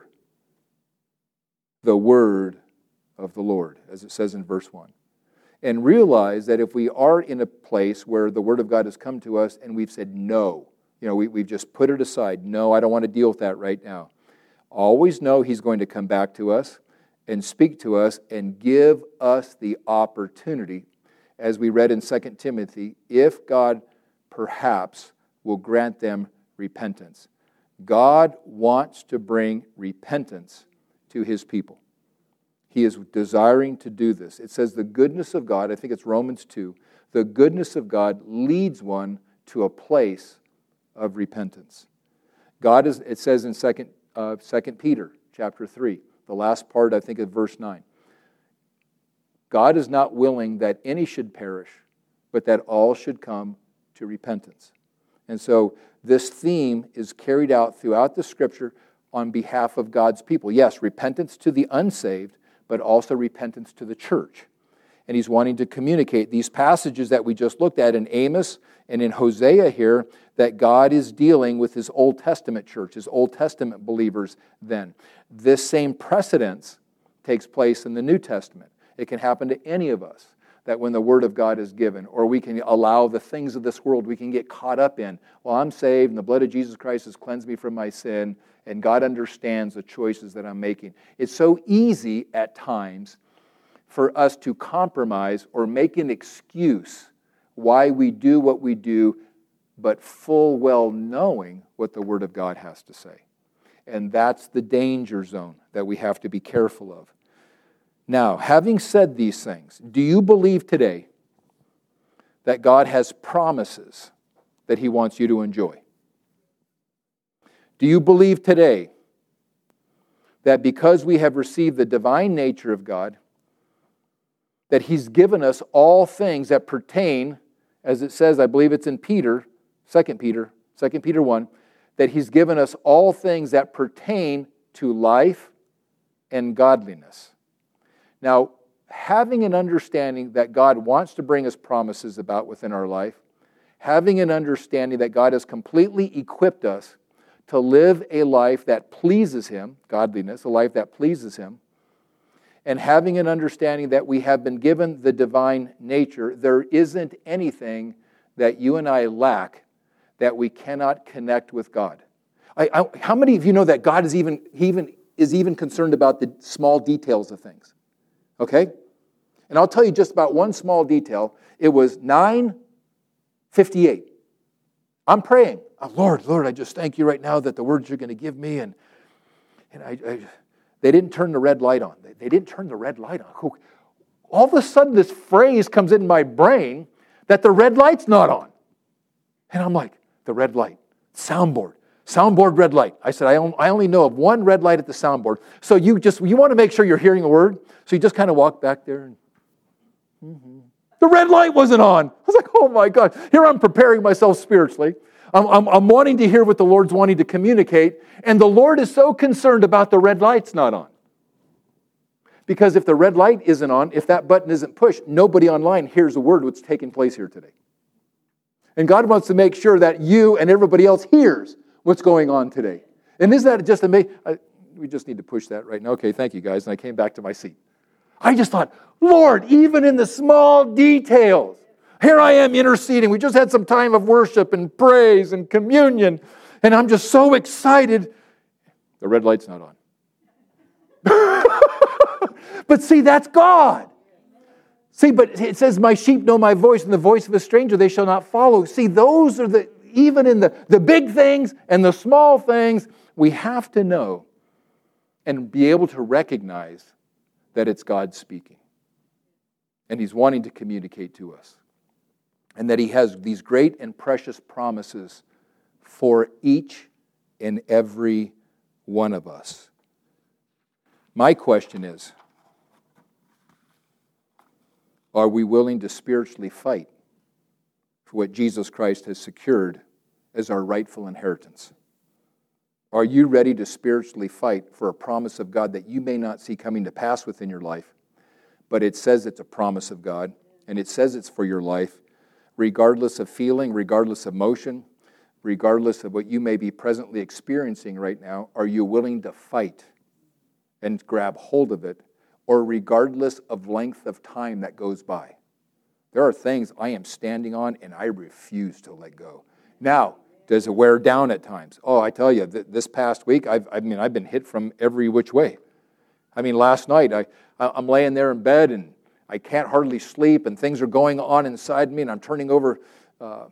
the word of the Lord, as it says in verse 1. And realize that if we are in a place where the word of God has come to us and we've said no, we've just put it aside. No, I don't want to deal with that right now. Always know he's going to come back to us and speak to us and give us the opportunity, as we read in 2 Timothy, if God perhaps will grant them repentance. God wants to bring repentance to his people. He is desiring to do this. It says the goodness of God, I think it's Romans 2, the goodness of God leads one to a place of repentance. It says in 2 Peter chapter 3, the last part, I think, of verse 9. God is not willing that any should perish, but that all should come to repentance. And so this theme is carried out throughout the Scripture on behalf of God's people. Yes, repentance to the unsaved, but also repentance to the church. And he's wanting to communicate these passages that we just looked at in Amos and in Hosea here, that God is dealing with his Old Testament church, his Old Testament believers then. This same precedence takes place in the New Testament. It can happen to any of us, that when the Word of God is given, or we can allow the things of this world we can get caught up in. Well, I'm saved, and the blood of Jesus Christ has cleansed me from my sin, and God understands the choices that I'm making. It's so easy at times for us to compromise or make an excuse why we do what we do, but full well knowing what the Word of God has to say. And that's the danger zone that we have to be careful of. Now, having said these things, do you believe today that God has promises that he wants you to enjoy? Do you believe today that because we have received the divine nature of God, that he's given us all things that pertain, as it says, I believe it's in 2 Peter 1, that he's given us all things that pertain to life and godliness. Now, having an understanding that God wants to bring us promises about within our life, having an understanding that God has completely equipped us to live a life that pleases him, godliness, a life that pleases him, and having an understanding that we have been given the divine nature, there isn't anything that you and I lack that we cannot connect with God. How many of you know that God is even concerned about the small details of things? Okay? And I'll tell you just about one small detail. It was 9:58. I'm praying. Oh, Lord, I just thank you right now that the words you're going to give me, and they didn't turn the red light on. They didn't turn the red light on. All of a sudden, this phrase comes in my brain that the red light's not on. And I'm like, the red light, soundboard red light. I said, I only know of one red light at the soundboard. So you want to make sure you're hearing a word. So you just kind of walk back there and the red light wasn't on. I was like, oh my God. Here I'm preparing myself spiritually. I'm wanting to hear what the Lord's wanting to communicate. And the Lord is so concerned about the red light's not on. Because if the red light isn't on, if that button isn't pushed, nobody online hears a word what's taking place here today. And God wants to make sure that you and everybody else hears what's going on today. And isn't that just amazing? We just need to push that right now. Okay, thank you guys. And I came back to my seat. I just thought, Lord, even in the small details, here I am interceding. We just had some time of worship and praise and communion. And I'm just so excited. The red light's not on. But see, that's God. See, but it says, my sheep know my voice, and the voice of a stranger they shall not follow. See, those are even in the big things and the small things, we have to know and be able to recognize that it's God speaking. And He's wanting to communicate to us. And that He has these great and precious promises for each and every one of us. My question is, are we willing to spiritually fight for what Jesus Christ has secured as our rightful inheritance? Are you ready to spiritually fight for a promise of God that you may not see coming to pass within your life, but it says it's a promise of God, and it says it's for your life, regardless of feeling, regardless of motion, regardless of what you may be presently experiencing right now? Are you willing to fight and grab hold of it, or regardless of length of time that goes by? There are things I am standing on and I refuse to let go. Now, does it wear down at times? Oh, I tell you, this past week, I've been hit from every which way. I mean, last night, I'm laying there in bed and I can't hardly sleep, and things are going on inside me, and I'm turning over, I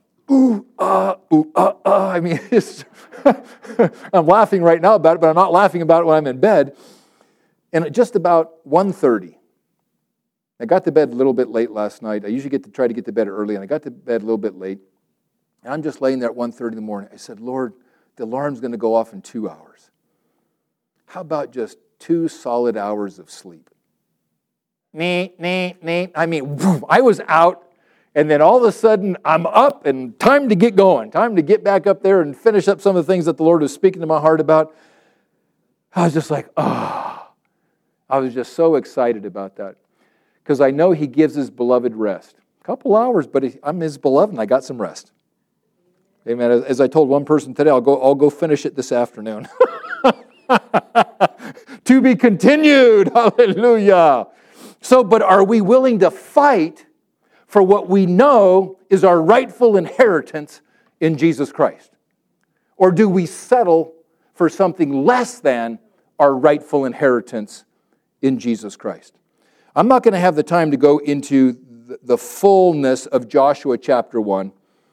mean, I'm laughing right now about it, but I'm not laughing about it when I'm in bed. And at just about 1:30, I got to bed a little bit late last night. I usually try to get to bed early, and I got to bed a little bit late. And I'm just laying there at 1:30 in the morning. I said, Lord, the alarm's going to go off in 2 hours. How about just 2 solid hours of sleep? I mean, I was out, and then all of a sudden, I'm up, and time to get going. Time to get back up there and finish up some of the things that the Lord was speaking to my heart about. I was just like, I was just so excited about that, because I know He gives His beloved rest. A couple hours, but I'm His beloved, and I got some rest. Amen. As I told one person today, I'll go finish it this afternoon. To be continued. Hallelujah. So, but are we willing to fight for what we know is our rightful inheritance in Jesus Christ? Or do we settle for something less than our rightful inheritance in Jesus Christ? I'm not going to have the time to go into the fullness of Joshua chapter 1.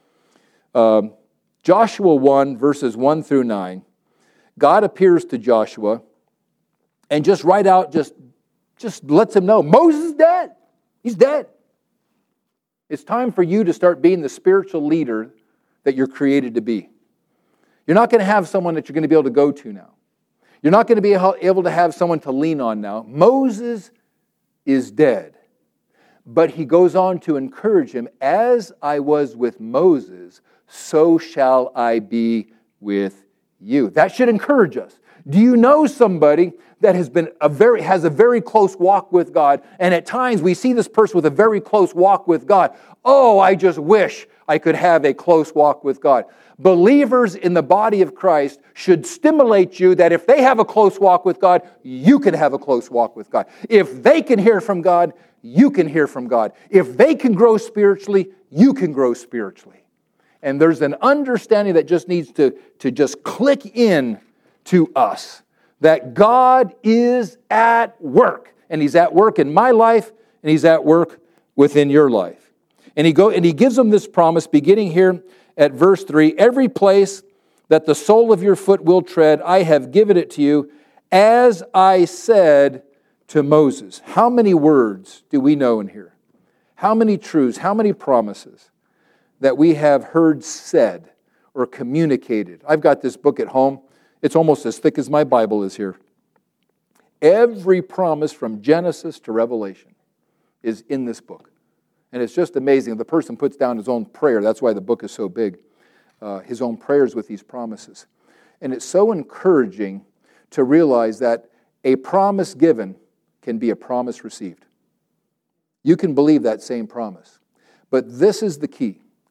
Joshua 1, verses 1 through 9. God appears to Joshua and just right out, just lets him know, Moses is dead. He's dead. It's time for you to start being the spiritual leader that you're created to be. You're not going to have someone that you're going to be able to go to now. You're not going to be able to have someone to lean on now. Moses is dead. But he goes on to encourage him, as I was with Moses, so shall I be with you. That should encourage us. Do you know somebody that has a very close walk with God, and at times we see this person with a very close walk with God? Oh, I just wish I could have a close walk with God. Believers in the body of Christ should stimulate you that if they have a close walk with God, you can have a close walk with God. If they can hear from God, you can hear from God. If they can grow spiritually, you can grow spiritually. And there's an understanding that just needs to just click in to us, that God is at work. And He's at work in my life, and He's at work within your life. And He gives them this promise, beginning here at verse 3, every place that the sole of your foot will tread, I have given it to you, as I said to Moses. How many words do we know in here? How many truths, how many promises that we have heard said or communicated? I've got this book at home. It's almost as thick as my Bible is here. Every promise from Genesis to Revelation is in this book. And it's just amazing. The person puts down his own prayer. That's why the book is so big. His own prayers with these promises. And it's so encouraging to realize that a promise given can be a promise received. You can believe that same promise. But this is the key.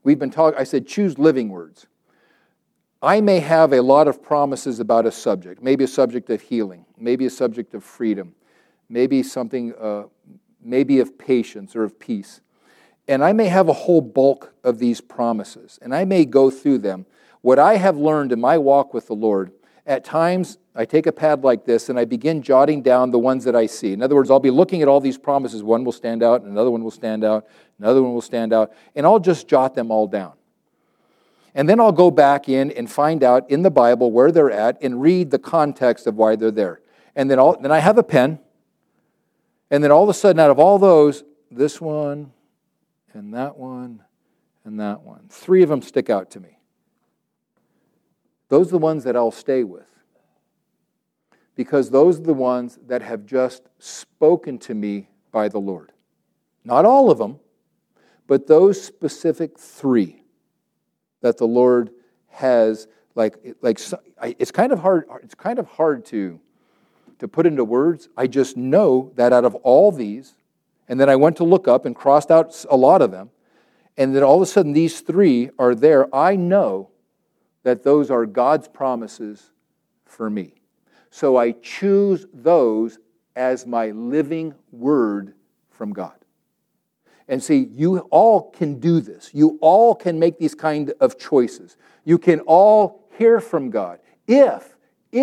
we've been talking, I said choose living words. I may have a lot of promises about a subject, maybe a subject of healing, maybe a subject of freedom, maybe something, maybe of patience or of peace. And I may have a whole bulk of these promises, and I may go through them. What I have learned in my walk with the Lord, at times I take a pad like this and I begin jotting down the ones that I see. In other words, I'll be looking at all these promises. One will stand out, another one will stand out, another one will stand out, and I'll just jot them all down. And then I'll go back in and find out in the Bible where they're at and read the context of why they're there. And then I have a pen, and then all of a sudden out of all those, this one and that one and that one, 3 of them stick out to me. Those are the ones that I'll stay with. Because those are the ones that have just spoken to me by the Lord. Not all of them, but those specific 3 that the Lord has, it's kind of hard to put into words. I just know that out of all these, and then I went to look up and crossed out a lot of them, and then all of a sudden these 3 are there. I know that those are God's promises for me. So I choose those as my living word from God. And see, you all can do this. You all can make these kind of choices. You can all hear from God if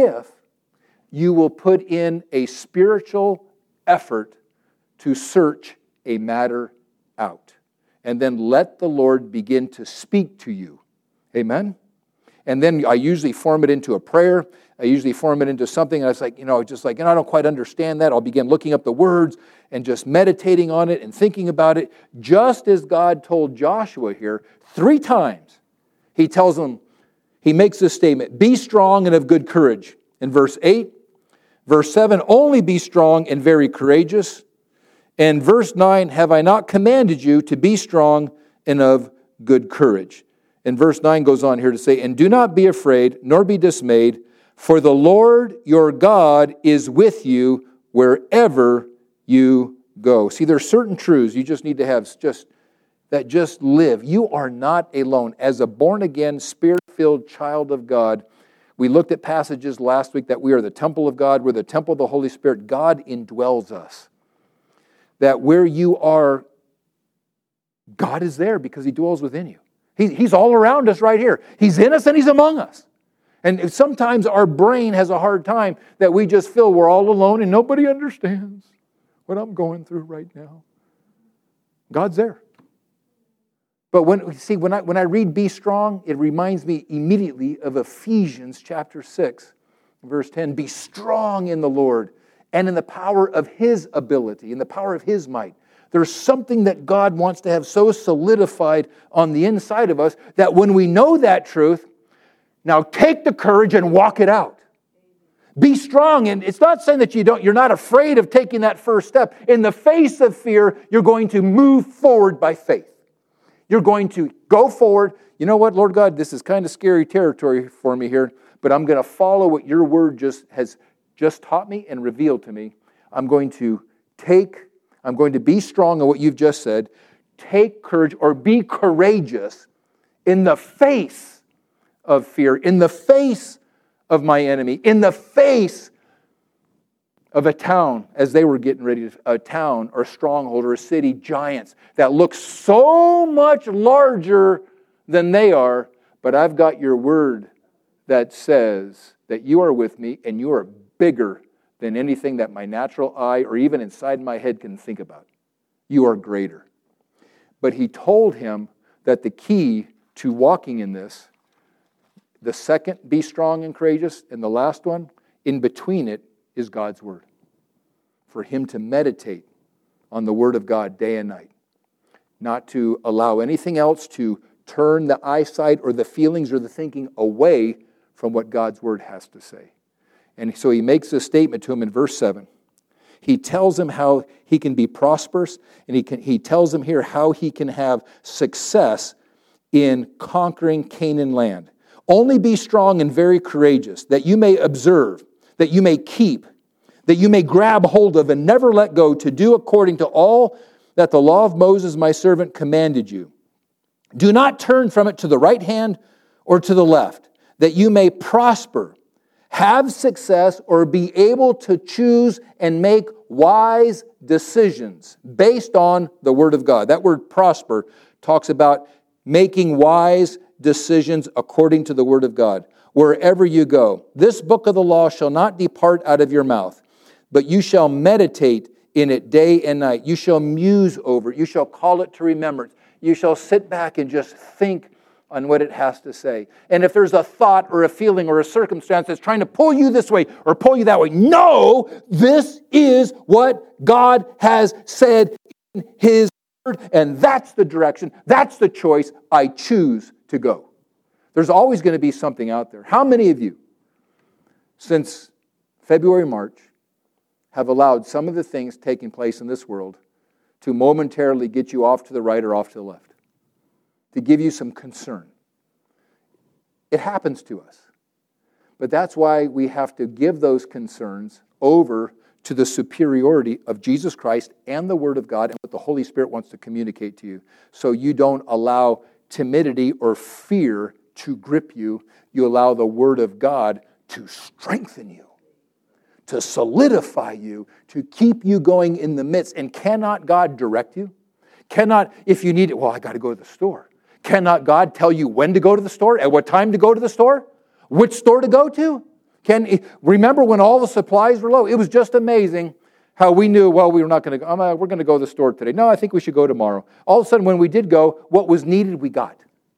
you will put in a spiritual effort to search a matter out. And then let the Lord begin to speak to you. Amen? And then I usually form it into a prayer. I usually form it into something, and it's like, I don't quite understand that. I'll begin looking up the words and just meditating on it and thinking about it, just as God told Joshua here 3 times. He tells him, he makes this statement, be strong and of good courage. In verse 8, verse 7, only be strong and very courageous. And verse 9, have I not commanded you to be strong and of good courage? And verse 9 goes on here to say, and do not be afraid, nor be dismayed, for the Lord your God is with you wherever you go. See, there are certain truths you just need to have just live. You are not alone. As a born-again, Spirit-filled child of God, we looked at passages last week that we are the temple of God, we're the temple of the Holy Spirit. God indwells us. That where you are, God is there because He dwells within you. He's all around us right here. He's in us and He's among us. And sometimes our brain has a hard time that we just feel we're all alone and nobody understands what I'm going through right now. God's there. But when I read be strong, it reminds me immediately of Ephesians chapter 6, verse 10. Be strong in the Lord and in the power of His ability, in the power of His might. There's something that God wants to have so solidified on the inside of us that when we know that truth, now take the courage and walk it out. Be strong. And it's not saying that you're not afraid of taking that first step. In the face of fear, you're going to move forward by faith. You're going to go forward. You know what, Lord God, this is kind of scary territory for me here, but I'm going to follow what your word has just taught me and revealed to me. I'm going to be strong in what you've just said. Take courage or be courageous in the face of fear, in the face of my enemy, in the face of a town, as they were getting ready, a town or a stronghold or a city, giants that look so much larger than they are, but I've got your word that says that you are with me and you are bigger than anything that my natural eye or even inside my head can think about. You are greater. But he told him that the key to walking in this, the second, be strong and courageous, and the last one, in between it, is God's word. For him to meditate on the word of God day and night. Not to allow anything else to turn the eyesight or the feelings or the thinking away from what God's word has to say. And so he makes a statement to him in verse 7. He tells him how he can be prosperous, and he tells him here how he can have success in conquering Canaan land. Only be strong and very courageous, that you may observe, that you may keep, that you may grab hold of and never let go, to do according to all that the law of Moses my servant commanded you. Do not turn from it to the right hand or to the left, that you may prosper, have success, or be able to choose and make wise decisions based on the Word of God. That word prosper talks about making wise decisions according to the Word of God. Wherever you go, this book of the law shall not depart out of your mouth, but you shall meditate in it day and night. You shall muse over it. You shall call it to remembrance. You shall sit back and just think on what it has to say. And if there's a thought or a feeling or a circumstance that's trying to pull you this way or pull you that way, no, this is what God has said in His Word, and that's the direction, that's the choice I choose to go. There's always going to be something out there. How many of you, since February, March, have allowed some of the things taking place in this world to momentarily get you off to the right or off to the left, to give you some concern? It happens to us. But that's why we have to give those concerns over to the superiority of Jesus Christ and the Word of God and what the Holy Spirit wants to communicate to you, so you don't allow timidity or fear to grip you. You allow the Word of God to strengthen you, to solidify you, to keep you going in the midst. And cannot God direct you? Cannot, if you need it, well, I got to go to the store. Cannot God tell you when to go to the store, at what time to go to the store, which store to go to? Remember when all the supplies were low? It was just amazing how we knew, well, we were not going to go. We're going to go to the store today. No, I think we should go tomorrow. All of a sudden, when we did go, what was needed, we got.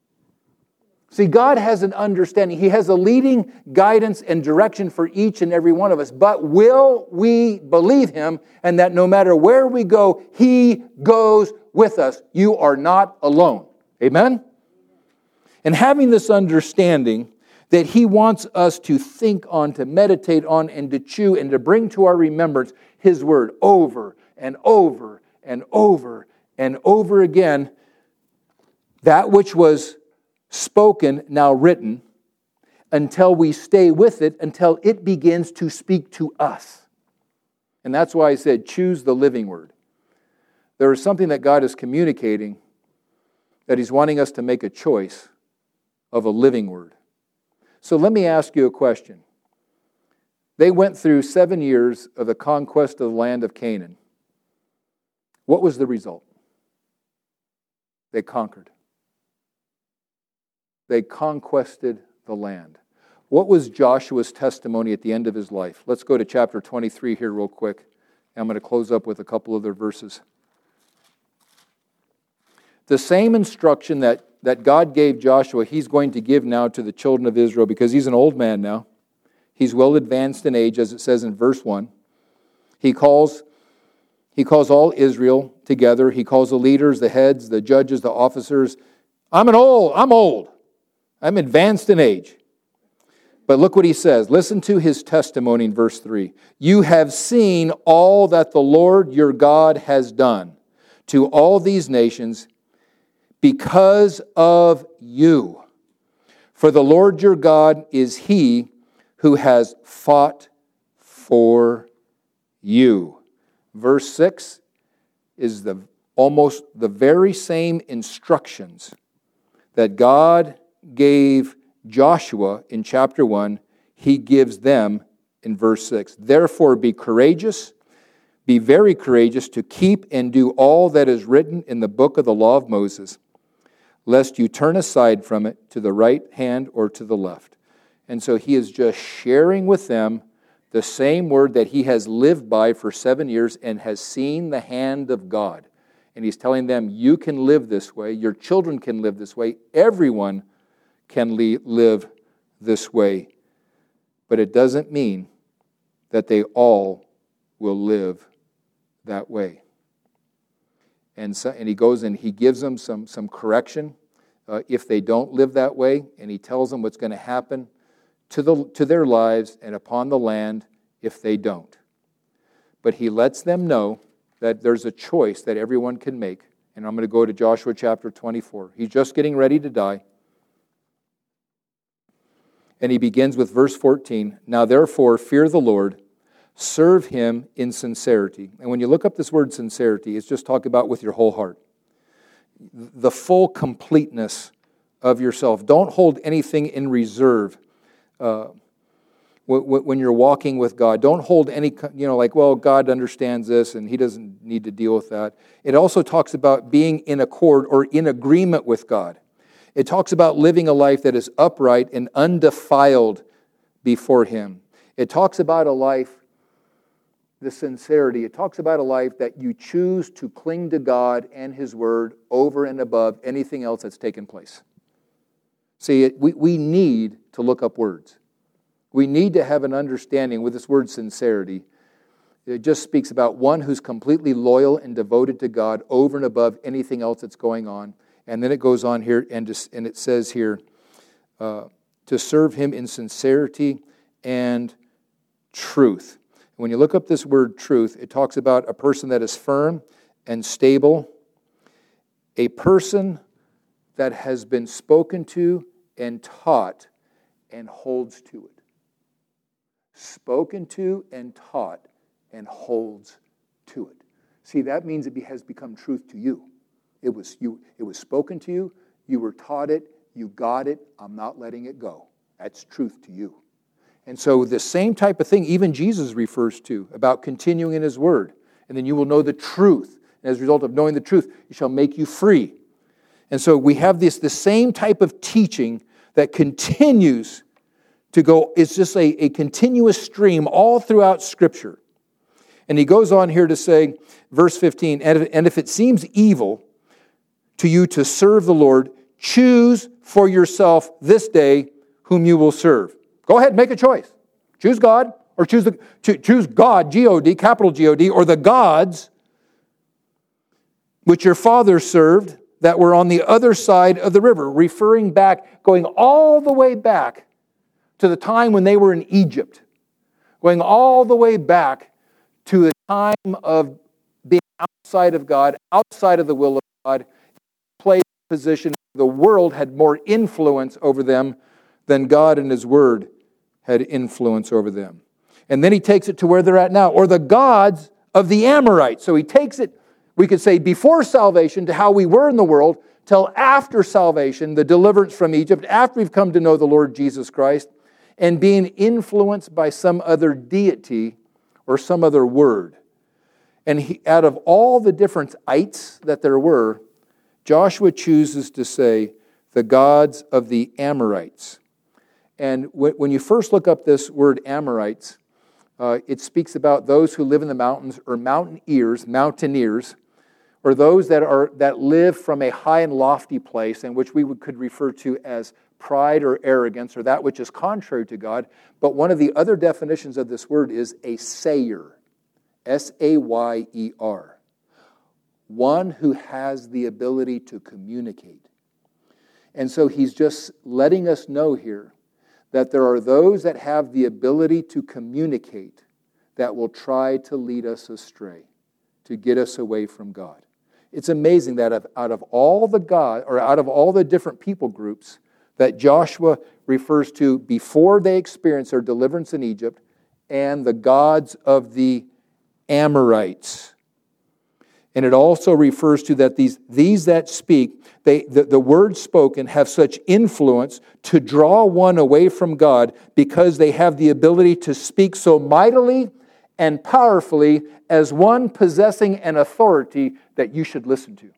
See, God has an understanding. He has a leading guidance and direction for each and every one of us. But will we believe Him, and that no matter where we go, He goes with us? You are not alone. Amen? And having this understanding that He wants us to think on, to meditate on, and to chew, and to bring to our remembrance His Word over and over and over and over again, that which was spoken, now written, until we stay with it, until it begins to speak to us. And that's why I said, choose the living Word. There is something that God is communicating, that He's wanting us to make a choice of a living Word. So let me ask you a question. They went through 7 years of the conquest of the land of Canaan. What was the result? They conquered. They conquested the land. What was Joshua's testimony at the end of his life? Let's go to chapter 23 here real quick. I'm going to close up with a couple other verses. The same instruction that God gave Joshua, He's going to give now to the children of Israel, because he's an old man now. He's well advanced in age, as it says in verse 1. He calls all Israel together. He calls the leaders, the heads, the judges, the officers. I'm old. I'm advanced in age. But look what he says. Listen to his testimony in verse 3. You have seen all that the Lord your God has done to all these nations because of you. For the Lord your God is He who has fought for you. Verse 6 is almost the very same instructions that God gave Joshua in chapter 1, He gives them in verse 6. Therefore be courageous, be very courageous to keep and do all that is written in the book of the law of Moses, lest you turn aside from it to the right hand or to the left. And so he is just sharing with them the same word that he has lived by for 7 years and has seen the hand of God. And he's telling them, you can live this way, your children can live this way, everyone can live this way. But it doesn't mean that they all will live that way. And he goes and he gives them some correction if they don't live that way, and he tells them what's going to happen to their lives and upon the land if they don't. But he lets them know that there's a choice that everyone can make. And I'm going to go to Joshua chapter 24. He's just getting ready to die. And he begins with verse 14. Now therefore, fear the Lord, serve Him in sincerity. And when you look up this word sincerity, it's just talking about with your whole heart. the full completeness of yourself. Don't hold anything in reserve when you're walking with God. Don't hold any, like, well, God understands this and He doesn't need to deal with that. It also talks about being in accord or in agreement with God. It talks about living a life that is upright and undefiled before Him. It talks about a life, the sincerity. It talks about a life that you choose to cling to God and His Word over and above anything else that's taken place. See, we need to look up words. We need to have an understanding with this word sincerity. It just speaks about one who's completely loyal and devoted to God over and above anything else that's going on. And then it goes on here and it says here, to serve Him in sincerity and truth. When you look up this word truth, it talks about a person that is firm and stable, a person that has been spoken to and taught and holds to it. Spoken to and taught and holds to it. See, that means it has become truth to you. It was spoken to you, you were taught it, you got it, I'm not letting it go. That's truth to you. And so the same type of thing even Jesus refers to about continuing in His Word. And then you will know the truth. And as a result of knowing the truth, it shall make you free. And so we have the same type of teaching that continues to go. It's just a continuous stream all throughout Scripture. And he goes on here to say, verse 15, and if it seems evil to you to serve the Lord, choose for yourself this day whom you will serve. Go ahead, make a choice. Choose God, or choose God, G-O-D, capital G-O-D, or the gods which your fathers served that were on the other side of the river, referring back, going all the way back to the time when they were in Egypt, going all the way back to the time of being outside of God, outside of the will of God, placed in a position the world had more influence over them than God and His Word had influence over them. And then he takes it to where they're at now, or the gods of the Amorites. So he takes it, we could say, before salvation to how we were in the world, till after salvation, the deliverance from Egypt, after we've come to know the Lord Jesus Christ, and being influenced by some other deity or some other word. And out of all the different ites that there were, Joshua chooses to say, the gods of the Amorites. And when you first look up this word Amorites, it speaks about those who live in the mountains, or mountaineers, or those that live from a high and lofty place, and which we could refer to as pride or arrogance, or that which is contrary to God. But one of the other definitions of this word is a sayer, S-A-Y-E-R, one who has the ability to communicate. And so he's just letting us know here that there are those that have the ability to communicate that will try to lead us astray, to get us away from God. It's amazing that out of all the different people groups that Joshua refers to before they experienced their deliverance in Egypt, and the gods of the Amorites. And it also refers to that these that speak, the words spoken have such influence to draw one away from God, because they have the ability to speak so mightily and powerfully as one possessing an authority that you should listen to.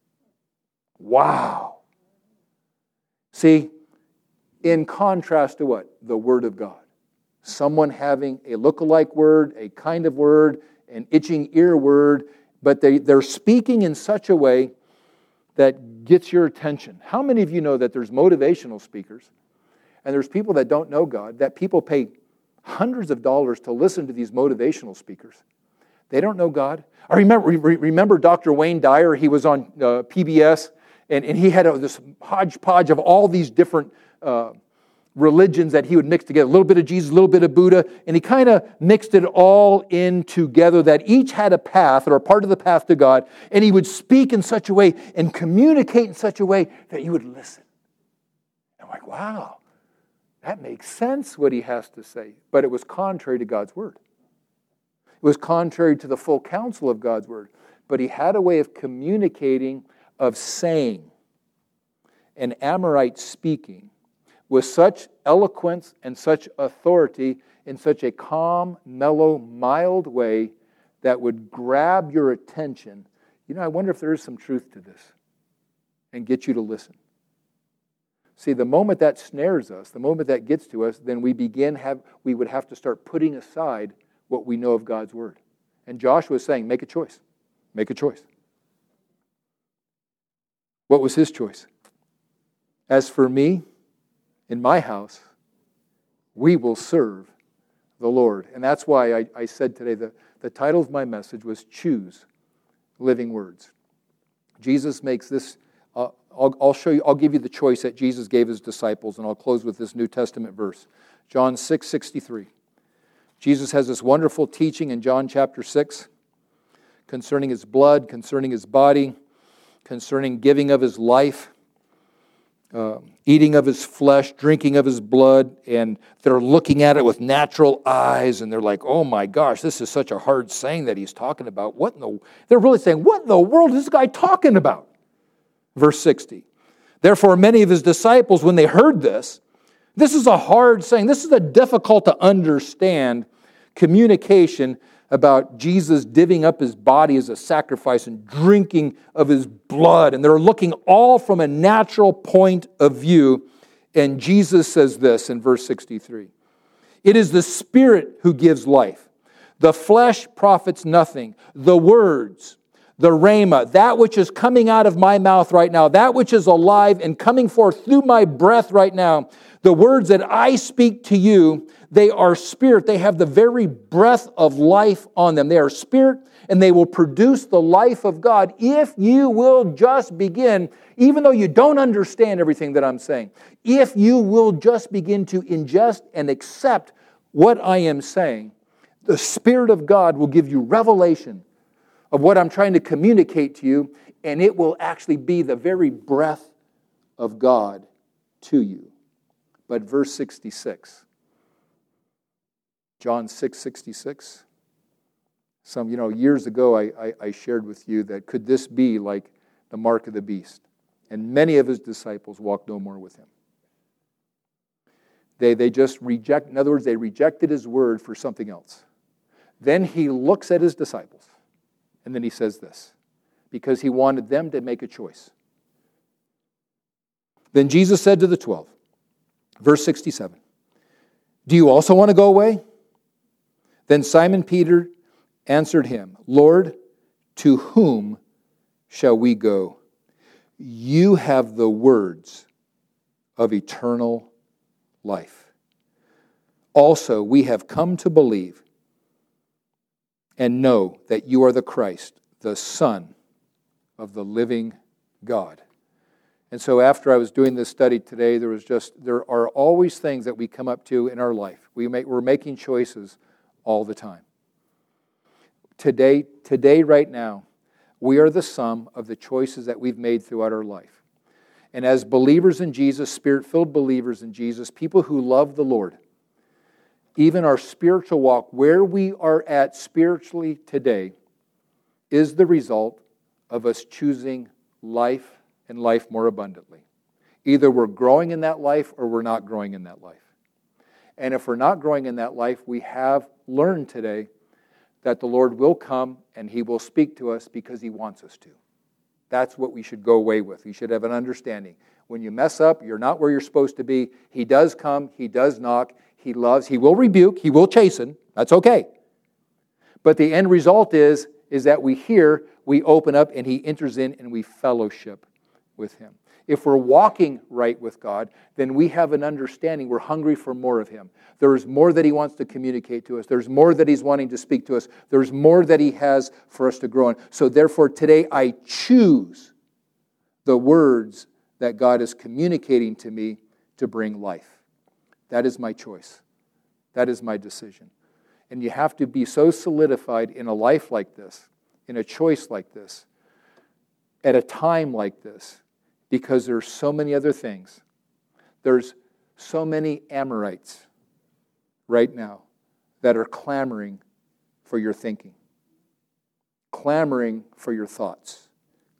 Wow. See, in contrast to what? The Word of God. Someone having a look-alike word, a kind of word, an itching ear word, but they're speaking in such a way that gets your attention. How many of you know that there's motivational speakers, and there's people that don't know God, that people pay hundreds of dollars to listen to these motivational speakers? They don't know God. I remember Dr. Wayne Dyer. He was on PBS, and he had this hodgepodge of all these different religions that he would mix together. A little bit of Jesus, a little bit of Buddha, and he kind of mixed it all in together, that each had a path or a part of the path to God, and he would speak in such a way and communicate in such a way that you would listen. I'm like, wow, that makes sense what he has to say. But it was contrary to God's Word. It was contrary to the full counsel of God's Word. But he had a way of communicating of saying, an Amorite speaking, with such eloquence and such authority in such a calm, mellow, mild way that would grab your attention. I wonder if there is some truth to this and get you to listen. See, the moment that snares us, the moment that gets to us, then we would have to start putting aside what we know of God's Word. And Joshua is saying, make a choice. Make a choice. What was his choice? As for me, in my house, we will serve the Lord. And that's why I said today the title of my message was Choose Living Words. Jesus makes this, I'll give you the choice that Jesus gave his disciples, and I'll close with this New Testament verse. John 6:63. Jesus has this wonderful teaching in John chapter 6 concerning his blood, concerning his body, concerning giving of his life, eating of his flesh, drinking of his blood, and they're looking at it with natural eyes, and they're like, oh my gosh, this is such a hard saying that he's talking about. They're really saying, what in the world is this guy talking about? Verse 60. Therefore, many of his disciples, when they heard this is a hard saying, this is a difficult to understand communication about Jesus divvying up his body as a sacrifice and drinking of his blood. And they're looking all from a natural point of view. And Jesus says this in verse 63. It is the Spirit who gives life. The flesh profits nothing. The words, the rhema, that which is coming out of my mouth right now, that which is alive and coming forth through my breath right now, the words that I speak to you, they are spirit. They have the very breath of life on them. They are spirit, and they will produce the life of God if you will just begin, even though you don't understand everything that I'm saying, if you will just begin to ingest and accept what I am saying, the Spirit of God will give you revelation of what I'm trying to communicate to you, and it will actually be the very breath of God to you. But verse 66, John 6:66. Years ago I shared with you that could this be like the mark of the beast? And many of his disciples walked no more with him. They just reject, in other words, they rejected his word for something else. Then he looks at his disciples, and then he says this, because he wanted them to make a choice. Then Jesus said to the 12, verse 67, do you also want to go away? Then Simon Peter answered him, Lord, to whom shall we go? You have the words of eternal life. Also, we have come to believe and know that you are the Christ, the Son of the living God. And so after I was doing this study today, there are always things that we come up to in our life. We're making choices all the time. Today, right now, we are the sum of the choices that we've made throughout our life. And as believers in Jesus, Spirit-filled believers in Jesus, people who love the Lord, even our spiritual walk, where we are at spiritually today, is the result of us choosing life and life more abundantly. Either we're growing in that life or we're not growing in that life. And if we're not growing in that life, we have learned today that the Lord will come and He will speak to us because He wants us to. That's what we should go away with. We should have an understanding. When you mess up, you're not where you're supposed to be. He does come. He does knock. He loves. He will rebuke. He will chasten. That's okay. But the end result is that we hear, we open up, and He enters in and we fellowship with Him. If we're walking right with God, then we have an understanding. We're hungry for more of Him. There's more that He wants to communicate to us. There's more that He's wanting to speak to us. There's more that He has for us to grow in. So therefore, today I choose the words that God is communicating to me to bring life. That is my choice. That is my decision. And you have to be so solidified in a life like this, in a choice like this, at a time like this, because there's so many other things. There's so many Amorites right now that are clamoring for your thinking, clamoring for your thoughts,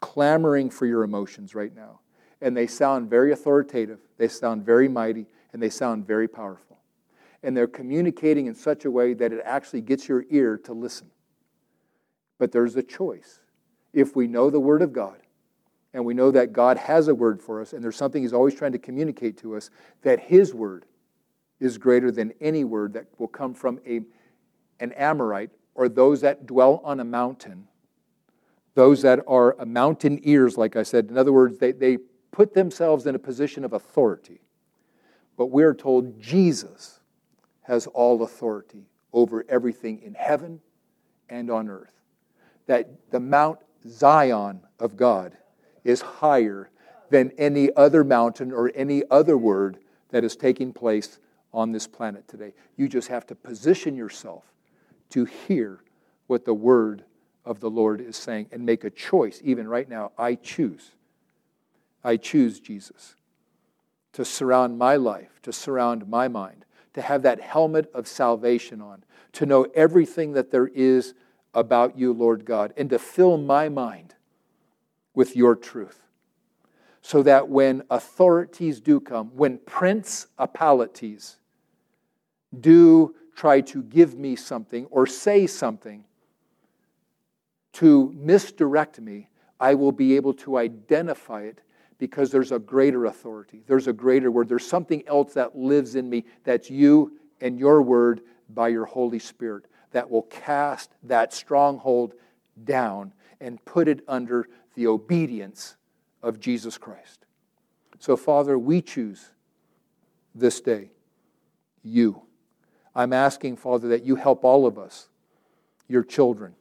clamoring for your emotions right now. And they sound very authoritative, they sound very mighty, and they sound very powerful. And they're communicating in such a way that it actually gets your ear to listen. But there's a choice. If we know the Word of God, and we know that God has a word for us, and there's something He's always trying to communicate to us, that His word is greater than any word that will come from an Amorite or those that dwell on a mountain, those that are mountaineers, like I said. In other words, they put themselves in a position of authority. But we're told Jesus has all authority over everything in heaven and on earth. That the Mount Zion of God is higher than any other mountain or any other word that is taking place on this planet today. You just have to position yourself to hear what the word of the Lord is saying and make a choice. Even right now, I choose Jesus to surround my life, to surround my mind, to have that helmet of salvation on, to know everything that there is about you, Lord God, and to fill my mind with your truth. So that when authorities do come, when principalities do try to give me something or say something to misdirect me, I will be able to identify it because there's a greater authority. There's a greater word. There's something else that lives in me that's you and your word by your Holy Spirit that will cast that stronghold down and put it under the obedience of Jesus Christ. So, Father, we choose this day you. I'm asking, Father, that you help all of us, your children,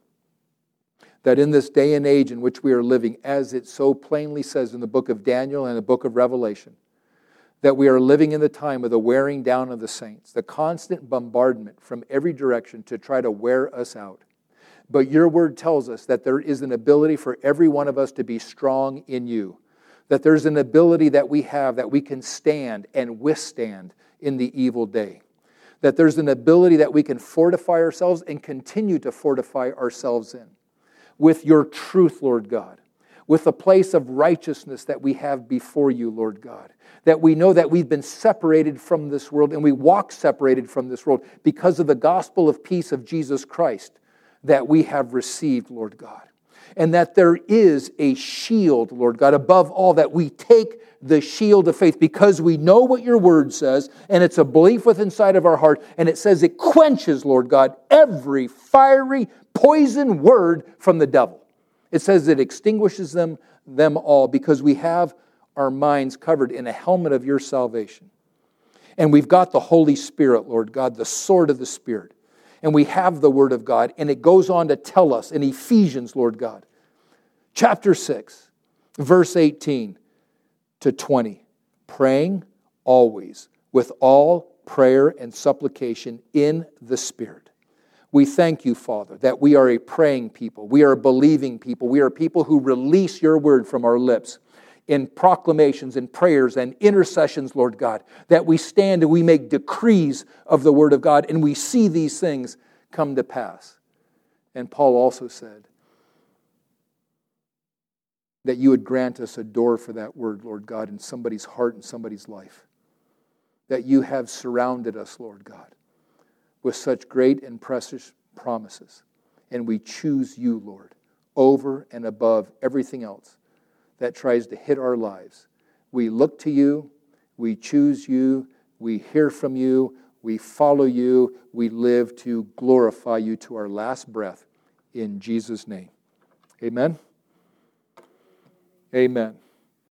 that in this day and age in which we are living, as it so plainly says in the book of Daniel and the book of Revelation, that we are living in the time of the wearing down of the saints, the constant bombardment from every direction to try to wear us out. But your word tells us that there is an ability for every one of us to be strong in you. That there's an ability that we have that we can stand and withstand in the evil day. That there's an ability that we can fortify ourselves and continue to fortify ourselves in. With your truth, Lord God. With a place of righteousness that we have before you, Lord God. That we know that we've been separated from this world and we walk separated from this world because of the gospel of peace of Jesus Christ that we have received, Lord God. And that there is a shield, Lord God, above all, that we take the shield of faith because we know what your word says, and it's a belief within inside of our heart, and it says it quenches, Lord God, every fiery, poison word from the devil. It says it extinguishes them all because we have our minds covered in a helmet of your salvation. And we've got the Holy Spirit, Lord God, the sword of the Spirit. And we have the Word of God, and it goes on to tell us in Ephesians, Lord God, chapter 6, verse 18 to 20, praying always with all prayer and supplication in the Spirit. We thank you, Father, that we are a praying people. We are a believing people. We are people who release your word from our lips in proclamations and prayers and intercessions, Lord God, that we stand and we make decrees of the Word of God and we see these things come to pass. And Paul also said that you would grant us a door for that word, Lord God, in somebody's heart and somebody's life. That you have surrounded us, Lord God, with such great and precious promises. And we choose you, Lord, over and above everything else that tries to hit our lives. We look to you, we choose you, we hear from you, we follow you, we live to glorify you to our last breath in Jesus' name. Amen. Amen.